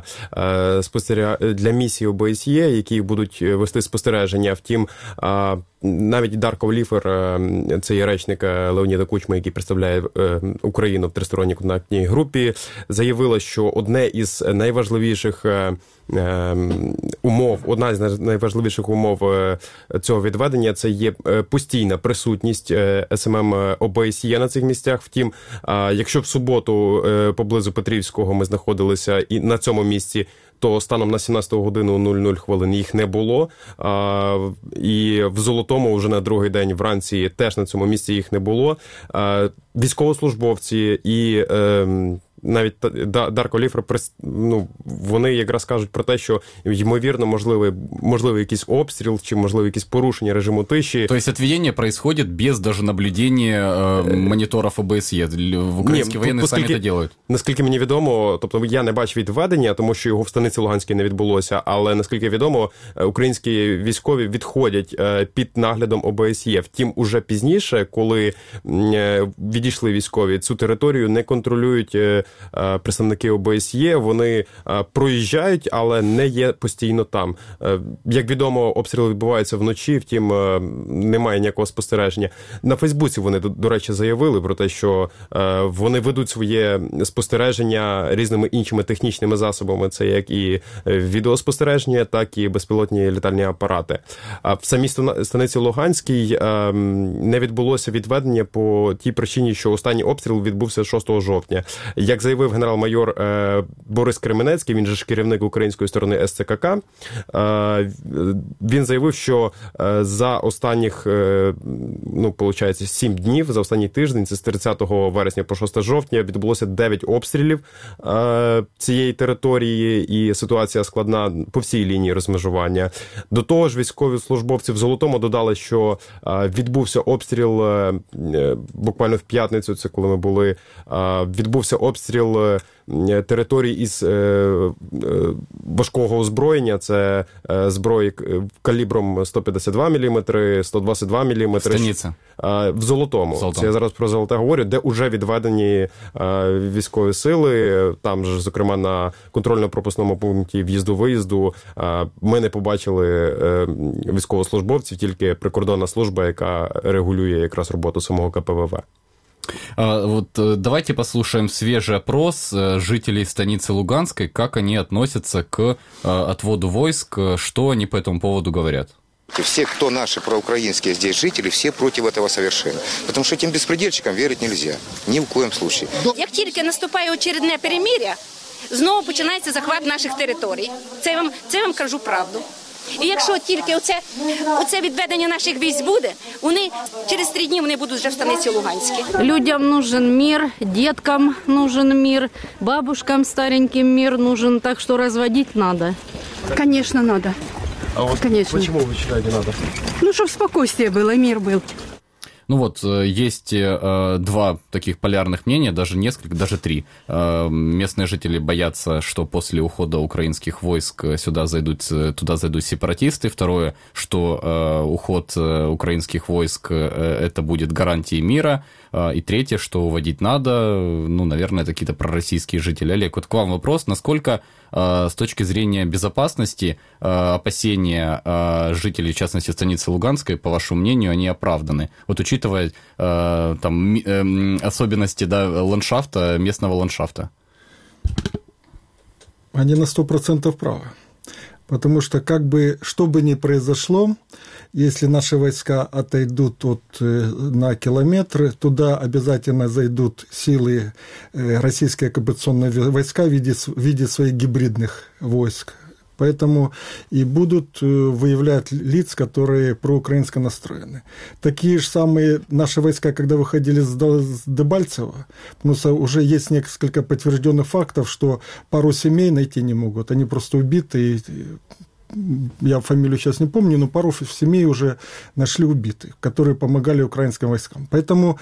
для місії ОБСЄ, які будуть вести спостереження. Втім, навіть Дарко Ліфер, це є речник Леоніда Кучми, який представляє Україну в тристоронній контактній групі, заявила, що одна із найважливіших умов цього відведення – це є постійна присутність СММ ОБСЄ на цих місцях. Втім, якщо в суботу поблизу Петрівського ми знаходилися і на цьому місці, то станом на 17 годину 00 хвилин їх не було. І в Золотому вже на другий день вранці теж на цьому місці їх не було. Військовослужбовці і навіть Дарко Ліфер, вони якраз кажуть про те, що, ймовірно, можливий якийсь обстріл, чи, можливо, якісь порушення режиму тиші. Тобто отведение происходит без даже наблюдения моніторів ОБСЄ? Українські воєнні самі це роблять? Наскільки мені відомо, тобто я не бачив відведення, тому що його в станиці Луганській не відбулося, але, наскільки відомо, українські військові відходять під наглядом ОБСЄ. Втім, уже пізніше, коли відійшли військові, цю територію не контролюють представники ОБСЄ, вони проїжджають, але не є постійно там. Як відомо, обстріли відбуваються вночі, втім, немає ніякого спостереження. На Фейсбуці вони, до речі, заявили про те, що вони ведуть своє спостереження різними іншими технічними засобами. Це як і відеоспостереження, так і безпілотні літальні апарати. В самій станиці Луганській не відбулося відведення по тій причині, що останній обстріл відбувся 6 жовтня. Як заявив генерал-майор Борис Кременецький, він же ж керівник української сторони СЦКК, він заявив, що за останніх, 7 днів, за останній тиждень, це з 30 вересня по 6 жовтня, відбулося 9 обстрілів цієї території, і ситуація складна по всій лінії розмежування. До того ж, військові службовці в Золотому додали, що відбувся обстріл буквально в п'ятницю, це коли ми були, відбувся обстріл обстріл територій із важкого озброєння, це зброї калібром 152 мм, 122 мм. Станиця. В Золотому. Це я зараз про Золоте говорю, де вже відведені військові сили. Там ж, зокрема, на контрольно-пропускному пункті в'їзду-виїзду ми не побачили військовослужбовців, тільки прикордонна служба, яка регулює якраз роботу самого КПВВ. Вот давайте послушаем свежий опрос жителей станицы Луганской, как они относятся к отводу войск, что они по этому поводу говорят. Все, кто наши проукраинские здесь жители, все против этого совершенно. Потому что этим беспредельщикам верить нельзя. Ни в коем случае. Як тільки наступає очередне перемир'я, знову починається захват наших територій. Це вам кажу правду. І якщо тільки оце відведення наших військ буде, вони через 3 дні вони будуть вже в станиці Луганській. Людям нужен мир, деткам нужен мир, бабушкам стареньким мир нужен, так что разводить надо. Конечно, надо. А вот конечно. Почему вы считаете надо? Ну, чтобы спокойствие было, мир был. Ну вот, есть два таких полярных мнения, даже несколько, даже 3. Местные жители боятся, что после ухода украинских войск туда зайдут сепаратисты. Второе, что уход украинских войск это будет гарантией мира. И третье, что уводить надо, ну, наверное, это какие-то пророссийские жители. Олег, вот к вам вопрос, насколько с точки зрения безопасности опасения жителей, в частности, станицы Луганской, по вашему мнению, они оправданы? Вот учитывая там особенности, да, ландшафта, местного ландшафта. Они на 100% правы. Потому что, как бы, что бы ни произошло, если наши войска отойдут на километры, туда обязательно зайдут силы российские оккупационные войска в виде своих гибридных войск. Поэтому и будут выявлять лиц, которые проукраинско настроены. Такие же самые наши войска, когда выходили с Дебальцева, потому что уже есть несколько подтвержденных фактов, что пару семей найти не могут. Они просто убиты. Я фамилию сейчас не помню, но пару семей уже нашли убитых, которые помогали украинским войскам. Поэтому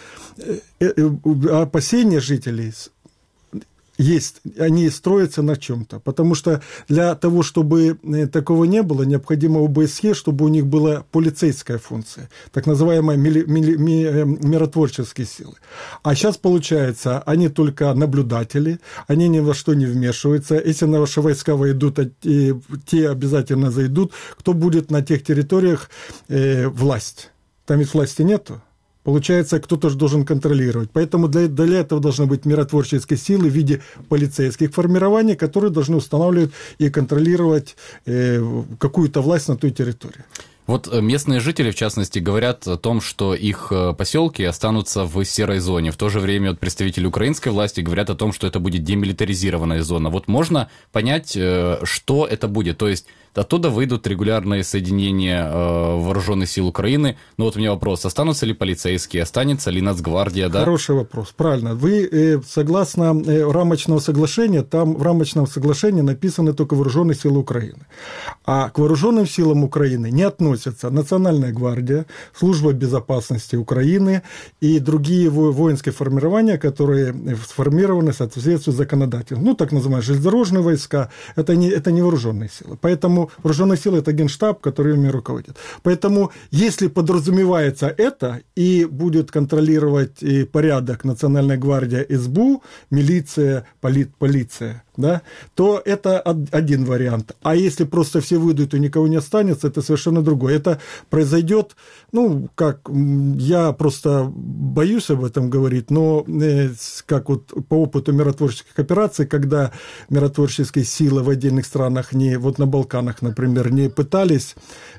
опасения жителей есть, они строятся на чем-то. Потому что для того, чтобы такого не было, необходимо ОБСЕ, чтобы у них была полицейская функция, так называемые миротворческие силы. А сейчас, получается, они только наблюдатели, они ни во что не вмешиваются. Если наши войска войдут, те обязательно зайдут. Кто будет на тех территориях власть? Там ведь власти нету. Получается, кто-то же должен контролировать. Поэтому для этого должны быть миротворческие силы в виде полицейских формирований, которые должны устанавливать и контролировать какую-то власть на той территории. Вот местные жители, в частности, говорят о том, что их поселки останутся в серой зоне. В то же время вот представители украинской власти говорят о том, что это будет демилитаризированная зона. Вот можно понять, что это будет? То есть оттуда выйдут регулярные соединения вооруженных сил Украины. Но вот у меня вопрос, останутся ли полицейские, останется ли Нацгвардия? Да? Хороший вопрос, правильно. Вы согласно рамочного соглашения, там в рамочном соглашении написаны только вооруженные силы Украины. А к вооруженным силам Украины не относятся Национальная гвардия, Служба безопасности Украины и другие воинские формирования, которые сформированы в соответствии с законодательством. Ну, так называемые железнодорожные войска, это не вооруженные силы. Поэтому вооруженные силы – это Генштаб, который ими руководит. Поэтому, если подразумевается это и будет контролировать и порядок Национальная гвардия, СБУ, милиция, полиция, да, то это один вариант. А если просто все выйдут и никого не останется, это совершенно другое. Это произойдет, ну, как я просто боюсь об этом говорить, но как вот по опыту миротворческих операций, когда миротворческие силы в отдельных странах, не вот на Балканах, например, не пытались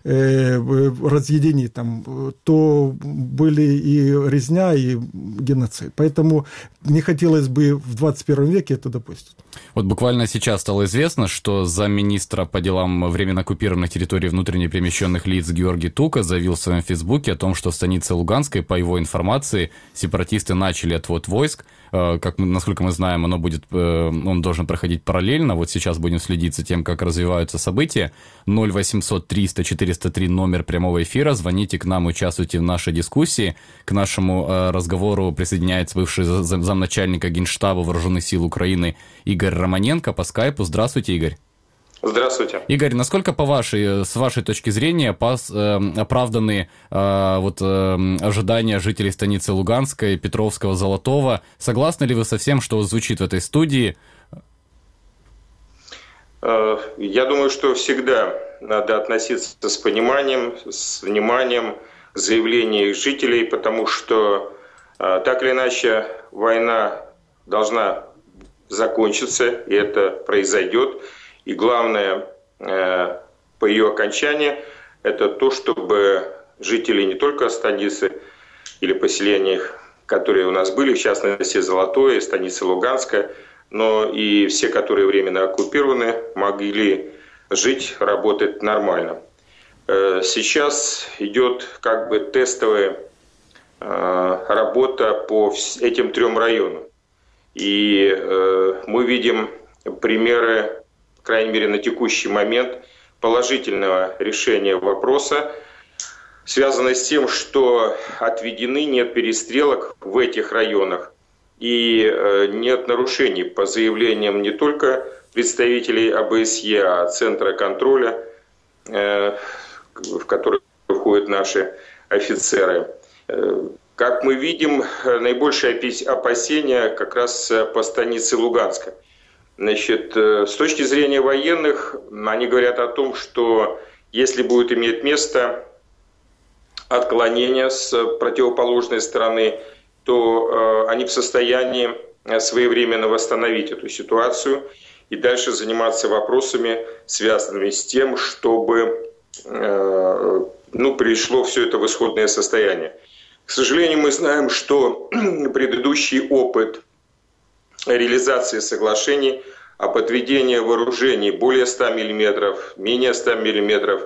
разъединить там, то были и резня, и геноцид. Поэтому не хотелось бы в 21 веке это допустить. Вот Вот буквально сейчас стало известно, что замминистра по делам временно оккупированных территорий внутренне перемещенных лиц Георгий Тука заявил в своем фейсбуке о том, что в станице Луганской, по его информации, сепаратисты начали отвод войск. Насколько мы знаем, он должен проходить параллельно. Вот сейчас будем следить за тем, как развиваются события. 0800 300 403 номер прямого эфира. Звоните к нам, участвуйте в нашей дискуссии. К нашему разговору присоединяется бывший замначальника Генштаба Вооруженных сил Украины Игорь Романенко по скайпу. Здравствуйте, Игорь. Здравствуйте. Игорь, насколько с вашей точки зрения оправданы ожидания жителей станицы Луганской, Петровского, Золотого? Согласны ли вы со всем, что звучит в этой студии? Я думаю, что всегда надо относиться с пониманием, с вниманием к заявлениям жителей, потому что так или иначе война должна закончиться, и это произойдет. И главное, по ее окончании, это то, чтобы жители не только станицы или поселений, которые у нас были, в частности, Золотое, станица Луганская, но и все, которые временно оккупированы, могли жить, работать нормально. Сейчас идет как бы тестовая работа по этим 3 районам. И мы видим примеры, по крайней мере, на текущий момент, положительного решения вопроса, связанного с тем, что отведены, нет перестрелок в этих районах и нет нарушений по заявлениям не только представителей ОБСЕ, а Центра контроля, в который входят наши офицеры. Как мы видим, наибольшее опасение как раз по станице Луганской. Значит, с точки зрения военных, они говорят о том, что если будет иметь место отклонение с противоположной стороны, то они в состоянии своевременно восстановить эту ситуацию и дальше заниматься вопросами, связанными с тем, чтобы пришло все это в исходное состояние. К сожалению, мы знаем, что предыдущий опыт реализации соглашений об отведении вооружений более 100 мм, менее 100 мм,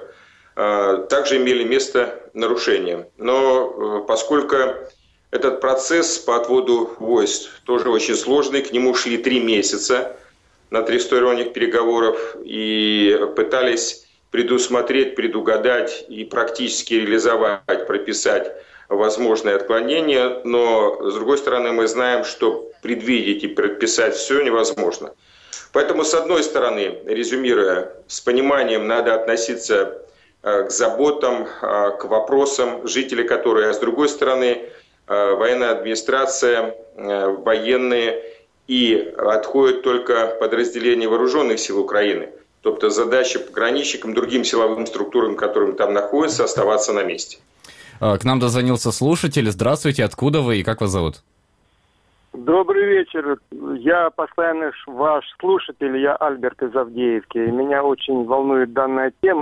также имели место нарушения. Но поскольку этот процесс по отводу войск тоже очень сложный, к нему шли 3 месяца на тристоронних переговоров и пытались предусмотреть, предугадать и практически реализовать, прописать возможные отклонения, но, с другой стороны, мы знаем, что предвидеть и предписать все невозможно. Поэтому, с одной стороны, резюмируя, с пониманием надо относиться к заботам, к вопросам жителей, которые, а с другой стороны, военная администрация, военные и отходят только подразделения вооруженных сил Украины. Тобто задача пограничникам, другим силовым структурам, которым там находятся, оставаться на месте. К нам дозвонился слушатель. Здравствуйте, откуда вы и как вас зовут? Добрый вечер. Я постоянный ваш слушатель, я Альберт из Авдеевки. Меня очень волнует данная тема.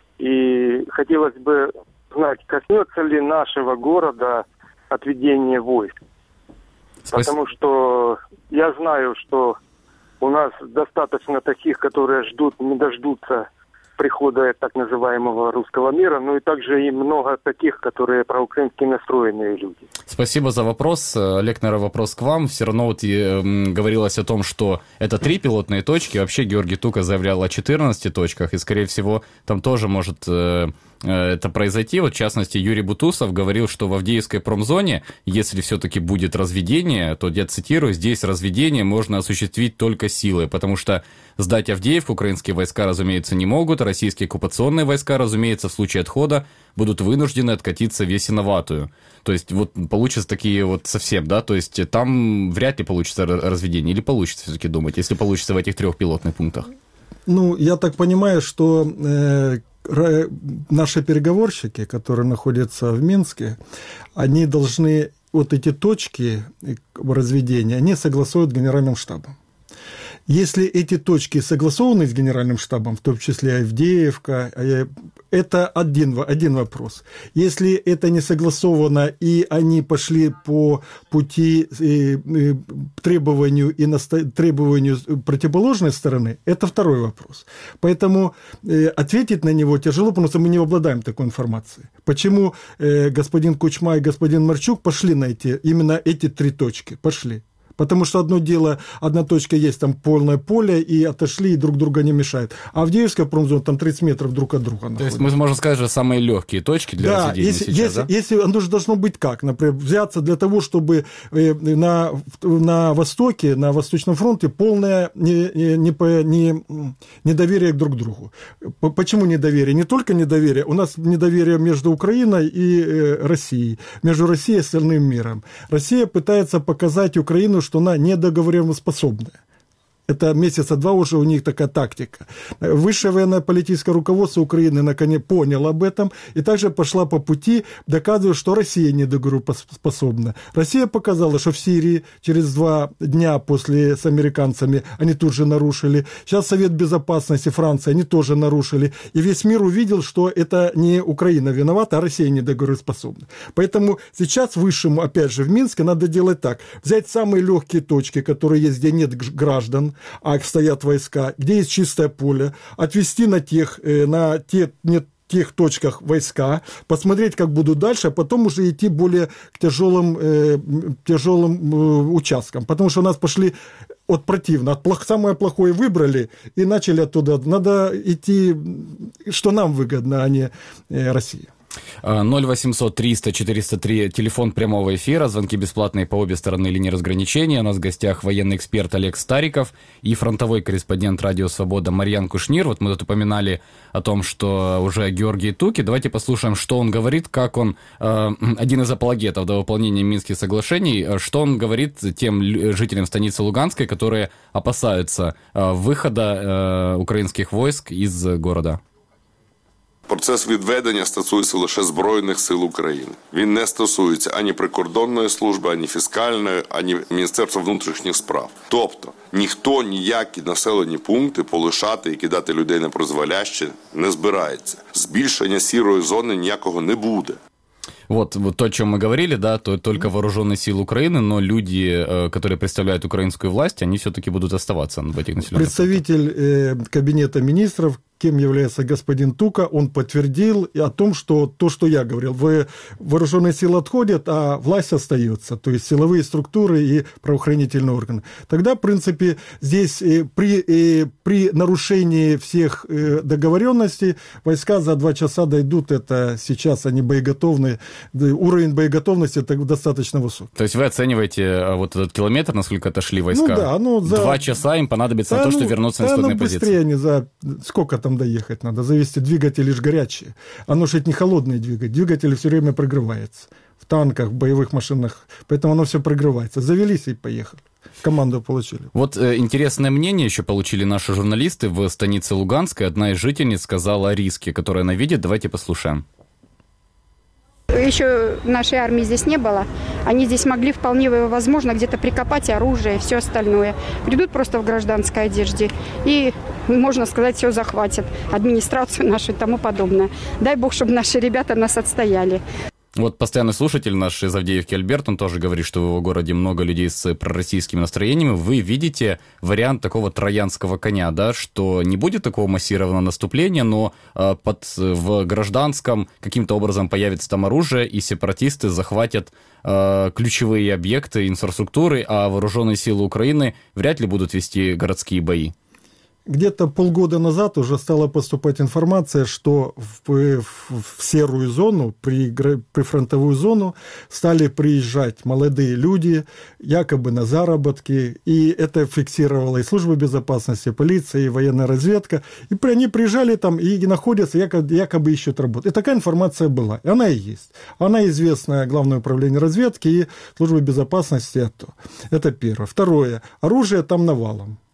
И хотелось бы знать, коснется ли нашего города отведение войск. Потому что я знаю, что у нас достаточно таких, которые ждут, не дождутся прихода так называемого русского мира, ну и также и много таких, которые проукраински настроенные люди. Спасибо за вопрос. Олег, наверное, вопрос к вам. Все равно говорилось о том, что это 3 пилотные точки. Вообще Георгий Тука заявлял о 14 точках, и, скорее всего, там тоже может это произойти. Вот, в частности, Юрий Бутусов говорил, что в Авдеевской промзоне, если все-таки будет разведение, то, я цитирую, здесь разведение можно осуществить только силой, потому что сдать Авдеевку украинские войска, разумеется, не могут, российские оккупационные войска, разумеется, в случае отхода будут вынуждены откатиться в Ясиноватую. То есть вот получится такие вот совсем, да, то есть там вряд ли получится разведение, или получится все-таки думать, если получится в этих 3 пилотных пунктах? Ну, я так понимаю, что наши переговорщики, которые находятся в Минске, они должны вот эти точки разведения, они согласуют с Генеральным штабом. Если эти точки согласованы с Генеральным штабом, в том числе Авдеевка, Это один вопрос. Если это не согласовано, и они пошли по пути требованию противоположной стороны, это второй вопрос. Поэтому ответить на него тяжело, потому что мы не обладаем такой информацией. Почему господин Кучма и господин Марчук пошли на именно эти 3 точки? Пошли. Потому что одно дело, одна точка есть, там полное поле, и отошли, и друг друга не мешают. А Авдеевская промзона там 30 метров друг от друга находится. То есть мы можем сказать, что самые легкие точки для разведения сейчас, да? Если оно же должно быть как? Например, взяться для того, чтобы на Востоке, на Восточном фронте полное недоверие друг к другу. Почему недоверие? Не только недоверие. У нас недоверие между Украиной и Россией, между Россией и остальным миром. Россия пытается показать Украину, что она недоговореноспособная. Это месяца 2 уже у них такая тактика. Высшее военно-политическое руководство Украины наконец поняло об этом и также пошла по пути, доказывая, что Россия недоговороспособна. Россия показала, что в Сирии через 2 дня после с американцами они тут же нарушили. Сейчас Совет Безопасности Франции они тоже нарушили. И весь мир увидел, что это не Украина виновата, а Россия недоговороспособна. Поэтому сейчас высшему, опять же, в Минске надо делать так. Взять самые легкие точки, которые есть, где нет граждан, а стоят войска, где есть чистое поле, отвести на тех точках войска, посмотреть, как будут дальше, а потом уже идти более к тяжелым участкам. Потому что у нас пошли от противного. Самое плохое выбрали и начали оттуда. Надо идти, что нам выгодно, а не Россия. 0800 300 403, телефон прямого эфира, звонки бесплатные по обе стороны линии разграничения. У нас в гостях военный эксперт Олег Стариков и фронтовой корреспондент Радио Свобода Марьян Кушнир. Вот мы тут упоминали о том, что уже Георгий Туки. Давайте послушаем, что он говорит, как он, один из апологетов до выполнения Минских соглашений, что он говорит тем жителям станицы Луганской, которые опасаются выхода украинских войск из города. Процес відведення стосується лише Збройних сил України. Він не стосується ані прикордонної служби, ані фіскальної, ані Міністерства внутрішніх справ. Тобто, ніхто ніякі населені пункти полишати і кидати людей на призволяще не збирається. Збільшення сірої зони ніякого не буде. Вот то, о чем мы говорили, да, то только вооруженные силы Украины, но люди, которые представляют украинскую власть, они все-таки будут оставаться в этих населенных пунктах. Представитель Кабинета министров, кем является господин Тука, он подтвердил о том, что то, что я говорил, вооруженные силы отходят, а власть остается, то есть силовые структуры и правоохранительные органы. Тогда, в принципе, здесь при нарушении всех договоренностей войска за 2 часа дойдут, это сейчас они боеготовны, уровень боеготовности достаточно высокий. То есть вы оцениваете вот этот километр, насколько отошли войска? 2 часа им понадобится на то, чтобы вернуться на исходные позиции. Быстрее они сколько там доехать надо, завести, двигатели же горячие. Оно же не холодный двигатель все время прогревается. В танках, в боевых машинах, поэтому оно все прогревается. Завелись и поехали. Команду получили. Вот интересное мнение еще получили наши журналисты в станице Луганской. Одна из жительниц сказала о риске, который она видит. Давайте послушаем. Еще нашей армии здесь не было. Они здесь могли вполне возможно где-то прикопать оружие и все остальное. Придут просто в гражданской одежде и, можно сказать, все захватят. Администрацию нашу и тому подобное. Дай бог, чтобы наши ребята нас отстояли. Вот постоянный слушатель наш из Авдеевки Альберт, он тоже говорит, что в его городе много людей с пророссийскими настроениями. Вы видите вариант такого троянского коня, да, что не будет такого массированного наступления, но в гражданском каким-то образом появится там оружие, и сепаратисты захватят ключевые объекты инфраструктуры, а вооруженные силы Украины вряд ли будут вести городские бои. Где-то полгода назад уже стала поступать информация, что в серую зону, при фронтовую зону стали приезжать молодые люди, якобы на заработки, и это фиксировала и служба безопасности, полиция, и военная разведка, и они приезжали там и находятся, якобы ищут работу. И такая информация была, и она и есть. Она известна Главное управление разведки и службе безопасности. Это первое. Второе. Оружие там навалом.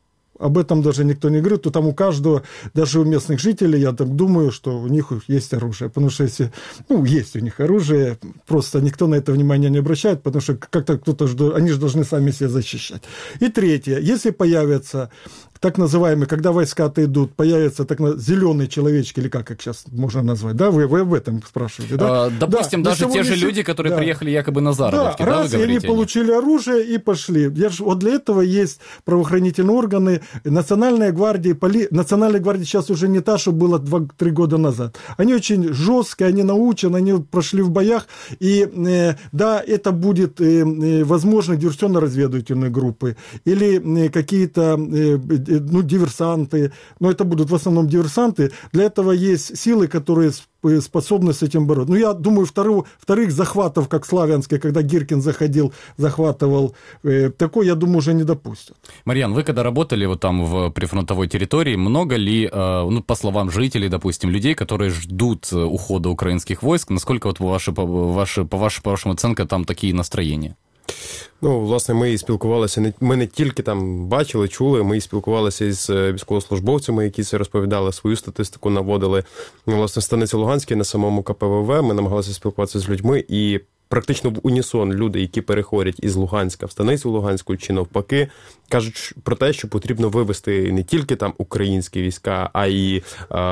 об этом даже никто не говорит, то там у каждого, даже у местных жителей, я так думаю, что у них есть оружие. Потому что если, есть у них оружие, просто никто на это внимание не обращает, потому что как-то они же должны сами себя защищать. И третье, если появятся так называемые, когда войска-то идут, появятся зеленые человечки, или как их сейчас можно назвать, да? Вы об этом спрашиваете, да? Допустим, даже те же люди, которые приехали якобы на заработки, да, раз, и они получили оружие и пошли. Вот для этого есть правоохранительные органы, Национальная гвардия, Национальная гвардия сейчас уже не та, что было 2-3 года назад. Они очень жесткие, они научены, они прошли в боях, и это будет, возможно, диверсионно-разведывательные группы, или какие-то диверсанты, но это будут в основном диверсанты. Для этого есть силы, которые способны с этим бороться. Я думаю, вторых захватов, как Славянское, когда Гиркин захватывал, такой, я думаю, уже не допустят. Марьян, вы когда работали вот там в прифронтовой территории, много ли, по словам жителей, допустим, людей, которые ждут ухода украинских войск, насколько вот по вашим оценкам там такие настроения? Власне, ми спілкувалися, ми не тільки там бачили, чули, ми спілкувалися із військовослужбовцями, які це розповідали, свою статистику наводили. Власне, в Станиці Луганській на самому КПВВ ми намагалися спілкуватися з людьми, і практично в унісон люди, які переходять із Луганська в Станицю Луганську чи навпаки, кажуть про те, що потрібно вивести не тільки там українські війська, а й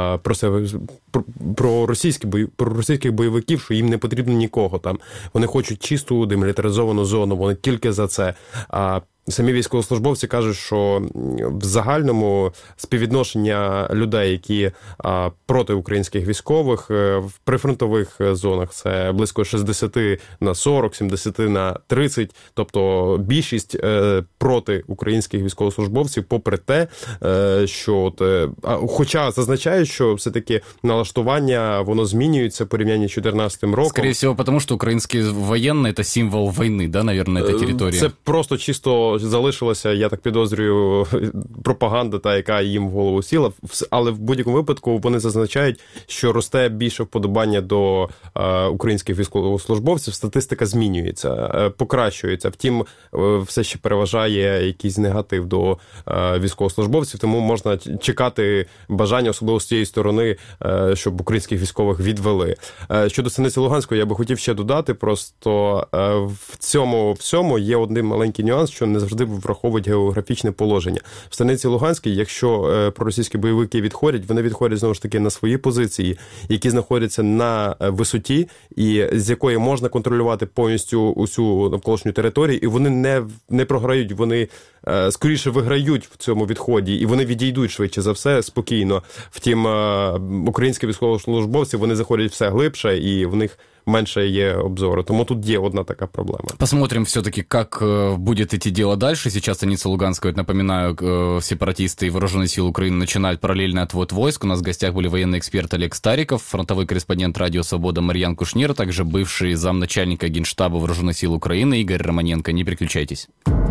про російських бойовиків, що їм не потрібно нікого там. Вони хочуть чисту демілітаризовану зону, вони тільки за це. Самі військовослужбовці кажуть, що в загальному співвідношення людей, які проти українських військових в прифронтових зонах, це близько 60 на 40, 70 на 30, тобто більшість проти українських військовослужбовців, попри те, що хоча зазначають, що все-таки налаштування, воно змінюється в порівнянні з 2014 роком. Скоріше всього, тому що українські воєнні – це символ війни, да, наверное, на цій території? Це просто чисто залишилася, я так підозрюю, пропаганда, та, яка їм в голову сіла, але в будь-якому випадку вони зазначають, що росте більше вподобання до українських військовослужбовців, статистика змінюється, покращується, втім, все ще переважає якийсь негатив до військовослужбовців, тому можна чекати бажання, особливо з цієї сторони, щоб українських військових відвели. Щодо Станиці Луганської, я би хотів ще додати, просто в цьому всьому є один маленький нюанс, що не завжди враховують географічне положення. В Станиці Луганській, якщо проросійські бойовики відходять, вони відходять, знову ж таки, на свої позиції, які знаходяться на висоті, і з якої можна контролювати повністю усю навколишню територію, і вони не програють, вони скоріше виграють в цьому відході, і вони відійдуть швидше за все спокійно. Втім, українські військовослужбовці, вони заходять все глибше, і в них менше є обзору. Тому тут є одна така проблема. Посмотрим все-таки, как будет идти дело дальше. Сейчас станица Луганская, напоминаю, сепаратисты и вооруженные силы Украины начинают параллельный отвод войск. У нас в гостях были военный эксперт Олег Стариков, фронтовой корреспондент радио «Свобода» Марьян Кушнир, а также бывший замначальника Генштаба вооруженных сил Украины Игорь Романенко. Не переключайтесь.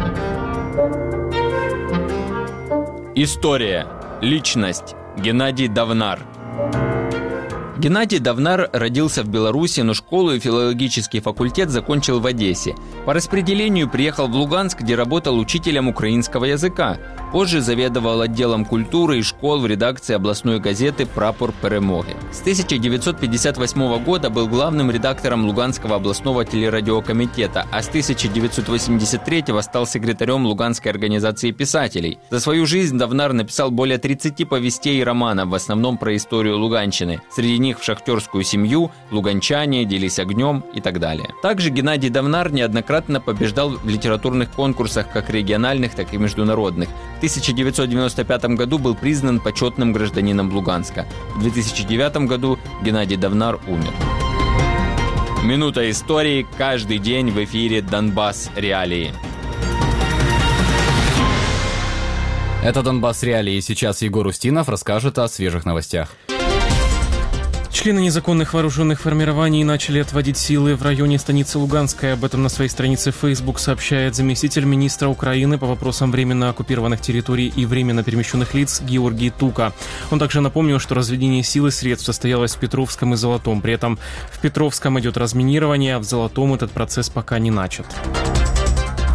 История. Личность. Геннадий Давнар. Геннадий Давнар родился в Беларуси, но школу и филологический факультет закончил в Одессе. По распределению приехал в Луганск, где работал учителем украинского языка. Позже заведовал отделом культуры и школ в редакции областной газеты «Прапор Перемоги». С 1958 года был главным редактором Луганского областного телерадиокомитета, а с 1983 стал секретарем Луганской организации писателей. За свою жизнь Давнар написал более 30 повестей и романов, в основном про историю Луганщины. Среди них «В шахтерскую семью», «Луганчане», «Делись огнем» и так далее. Также Геннадий Давнар неоднократно побеждал в литературных конкурсах как региональных, так и международных. В 1995 году был признан почетным гражданином Луганска. В 2009 году Геннадий Давнар умер. Минута истории каждый день в эфире «Донбасс. Реалии». Это «Донбасс. Реалии». И сейчас Егор Устинов расскажет о свежих новостях. Члены незаконных вооруженных формирований начали отводить силы в районе станицы Луганская. Об этом на своей странице Facebook сообщает заместитель министра Украины по вопросам временно оккупированных территорий и временно перемещенных лиц Георгий Тука. Он также напомнил, что разведение сил и средств состоялось в Петровском и Золотом. При этом в Петровском идет разминирование, а в Золотом этот процесс пока не начат.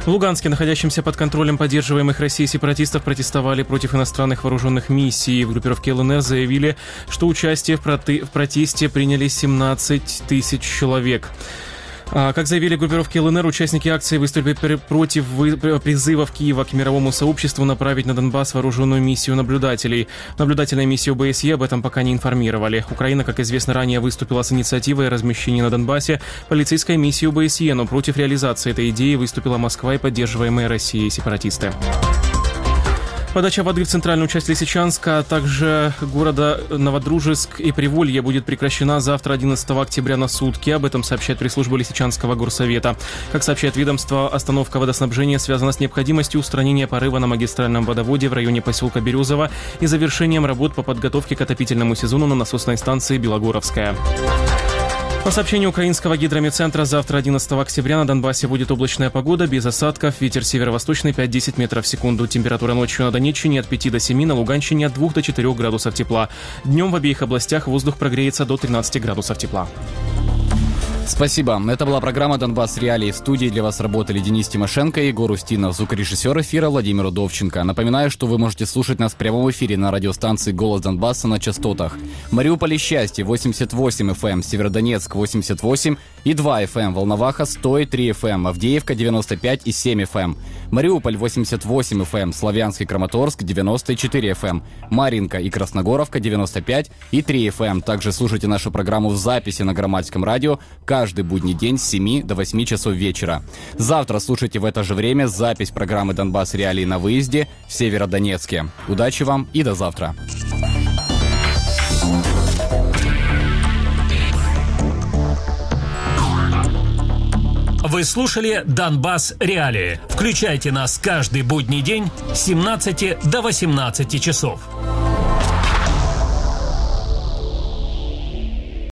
В Луганске, находящемся под контролем поддерживаемых Россией сепаратистов, протестовали против иностранных вооруженных миссий. В группировке ЛНР заявили, что участие в протесте приняли 17 тысяч человек. Как заявили группировки ЛНР, участники акции выступили против призывов Киева к мировому сообществу направить на Донбасс вооруженную миссию наблюдателей. Наблюдательная миссия ОБСЕ об этом пока не информировали. Украина, как известно, ранее выступила с инициативой о размещении на Донбассе полицейской миссии ОБСЕ, но против реализации этой идеи выступила Москва и поддерживаемые Россией сепаратисты. Подача воды в центральную часть Лисичанска, а также города Новодружеск и Приволье будет прекращена завтра, 11 октября, на сутки. Об этом сообщает пресс-служба Лисичанского горсовета. Как сообщает ведомство, остановка водоснабжения связана с необходимостью устранения порыва на магистральном водоводе в районе поселка Березово и завершением работ по подготовке к отопительному сезону на насосной станции Белогоровская. По сообщению украинского гидрометцентра, завтра, 11 октября, на Донбассе будет облачная погода, без осадков, ветер северо-восточный 5-10 метров в секунду. Температура ночью на Донеччине от 5 до 7, на Луганщине от 2 до 4 градусов тепла. Днем в обеих областях воздух прогреется до 13 градусов тепла. Спасибо. Это была программа «Донбасс Реалии». В студии для вас работали Денис Тимошенко и Егор Устинов, звукорежиссер эфира Владимир Удовченко. Напоминаю, что вы можете слушать нас в прямом эфире на радиостанции «Голос Донбасса» на частотах. Мариуполь счастье 88 FM, Северодонецк 88 и 2 FM, Волноваха 103 FM, Авдеевка 95 и 7 FM, Мариуполь 88 FM, Славянск и Краматорск 94 FM, Марьинка и Красногоровка 95 и 3 FM. Также слушайте нашу программу в записи на Громадском радио каждый будний день с 7 до 8 часов вечера. Завтра слушайте в это же время запись программы «Донбасс Реалии» на выезде в Северодонецке. Удачи вам и до завтра. Вы слушали «Донбасс Реалии». Включайте нас каждый будний день с 17 до 18 часов.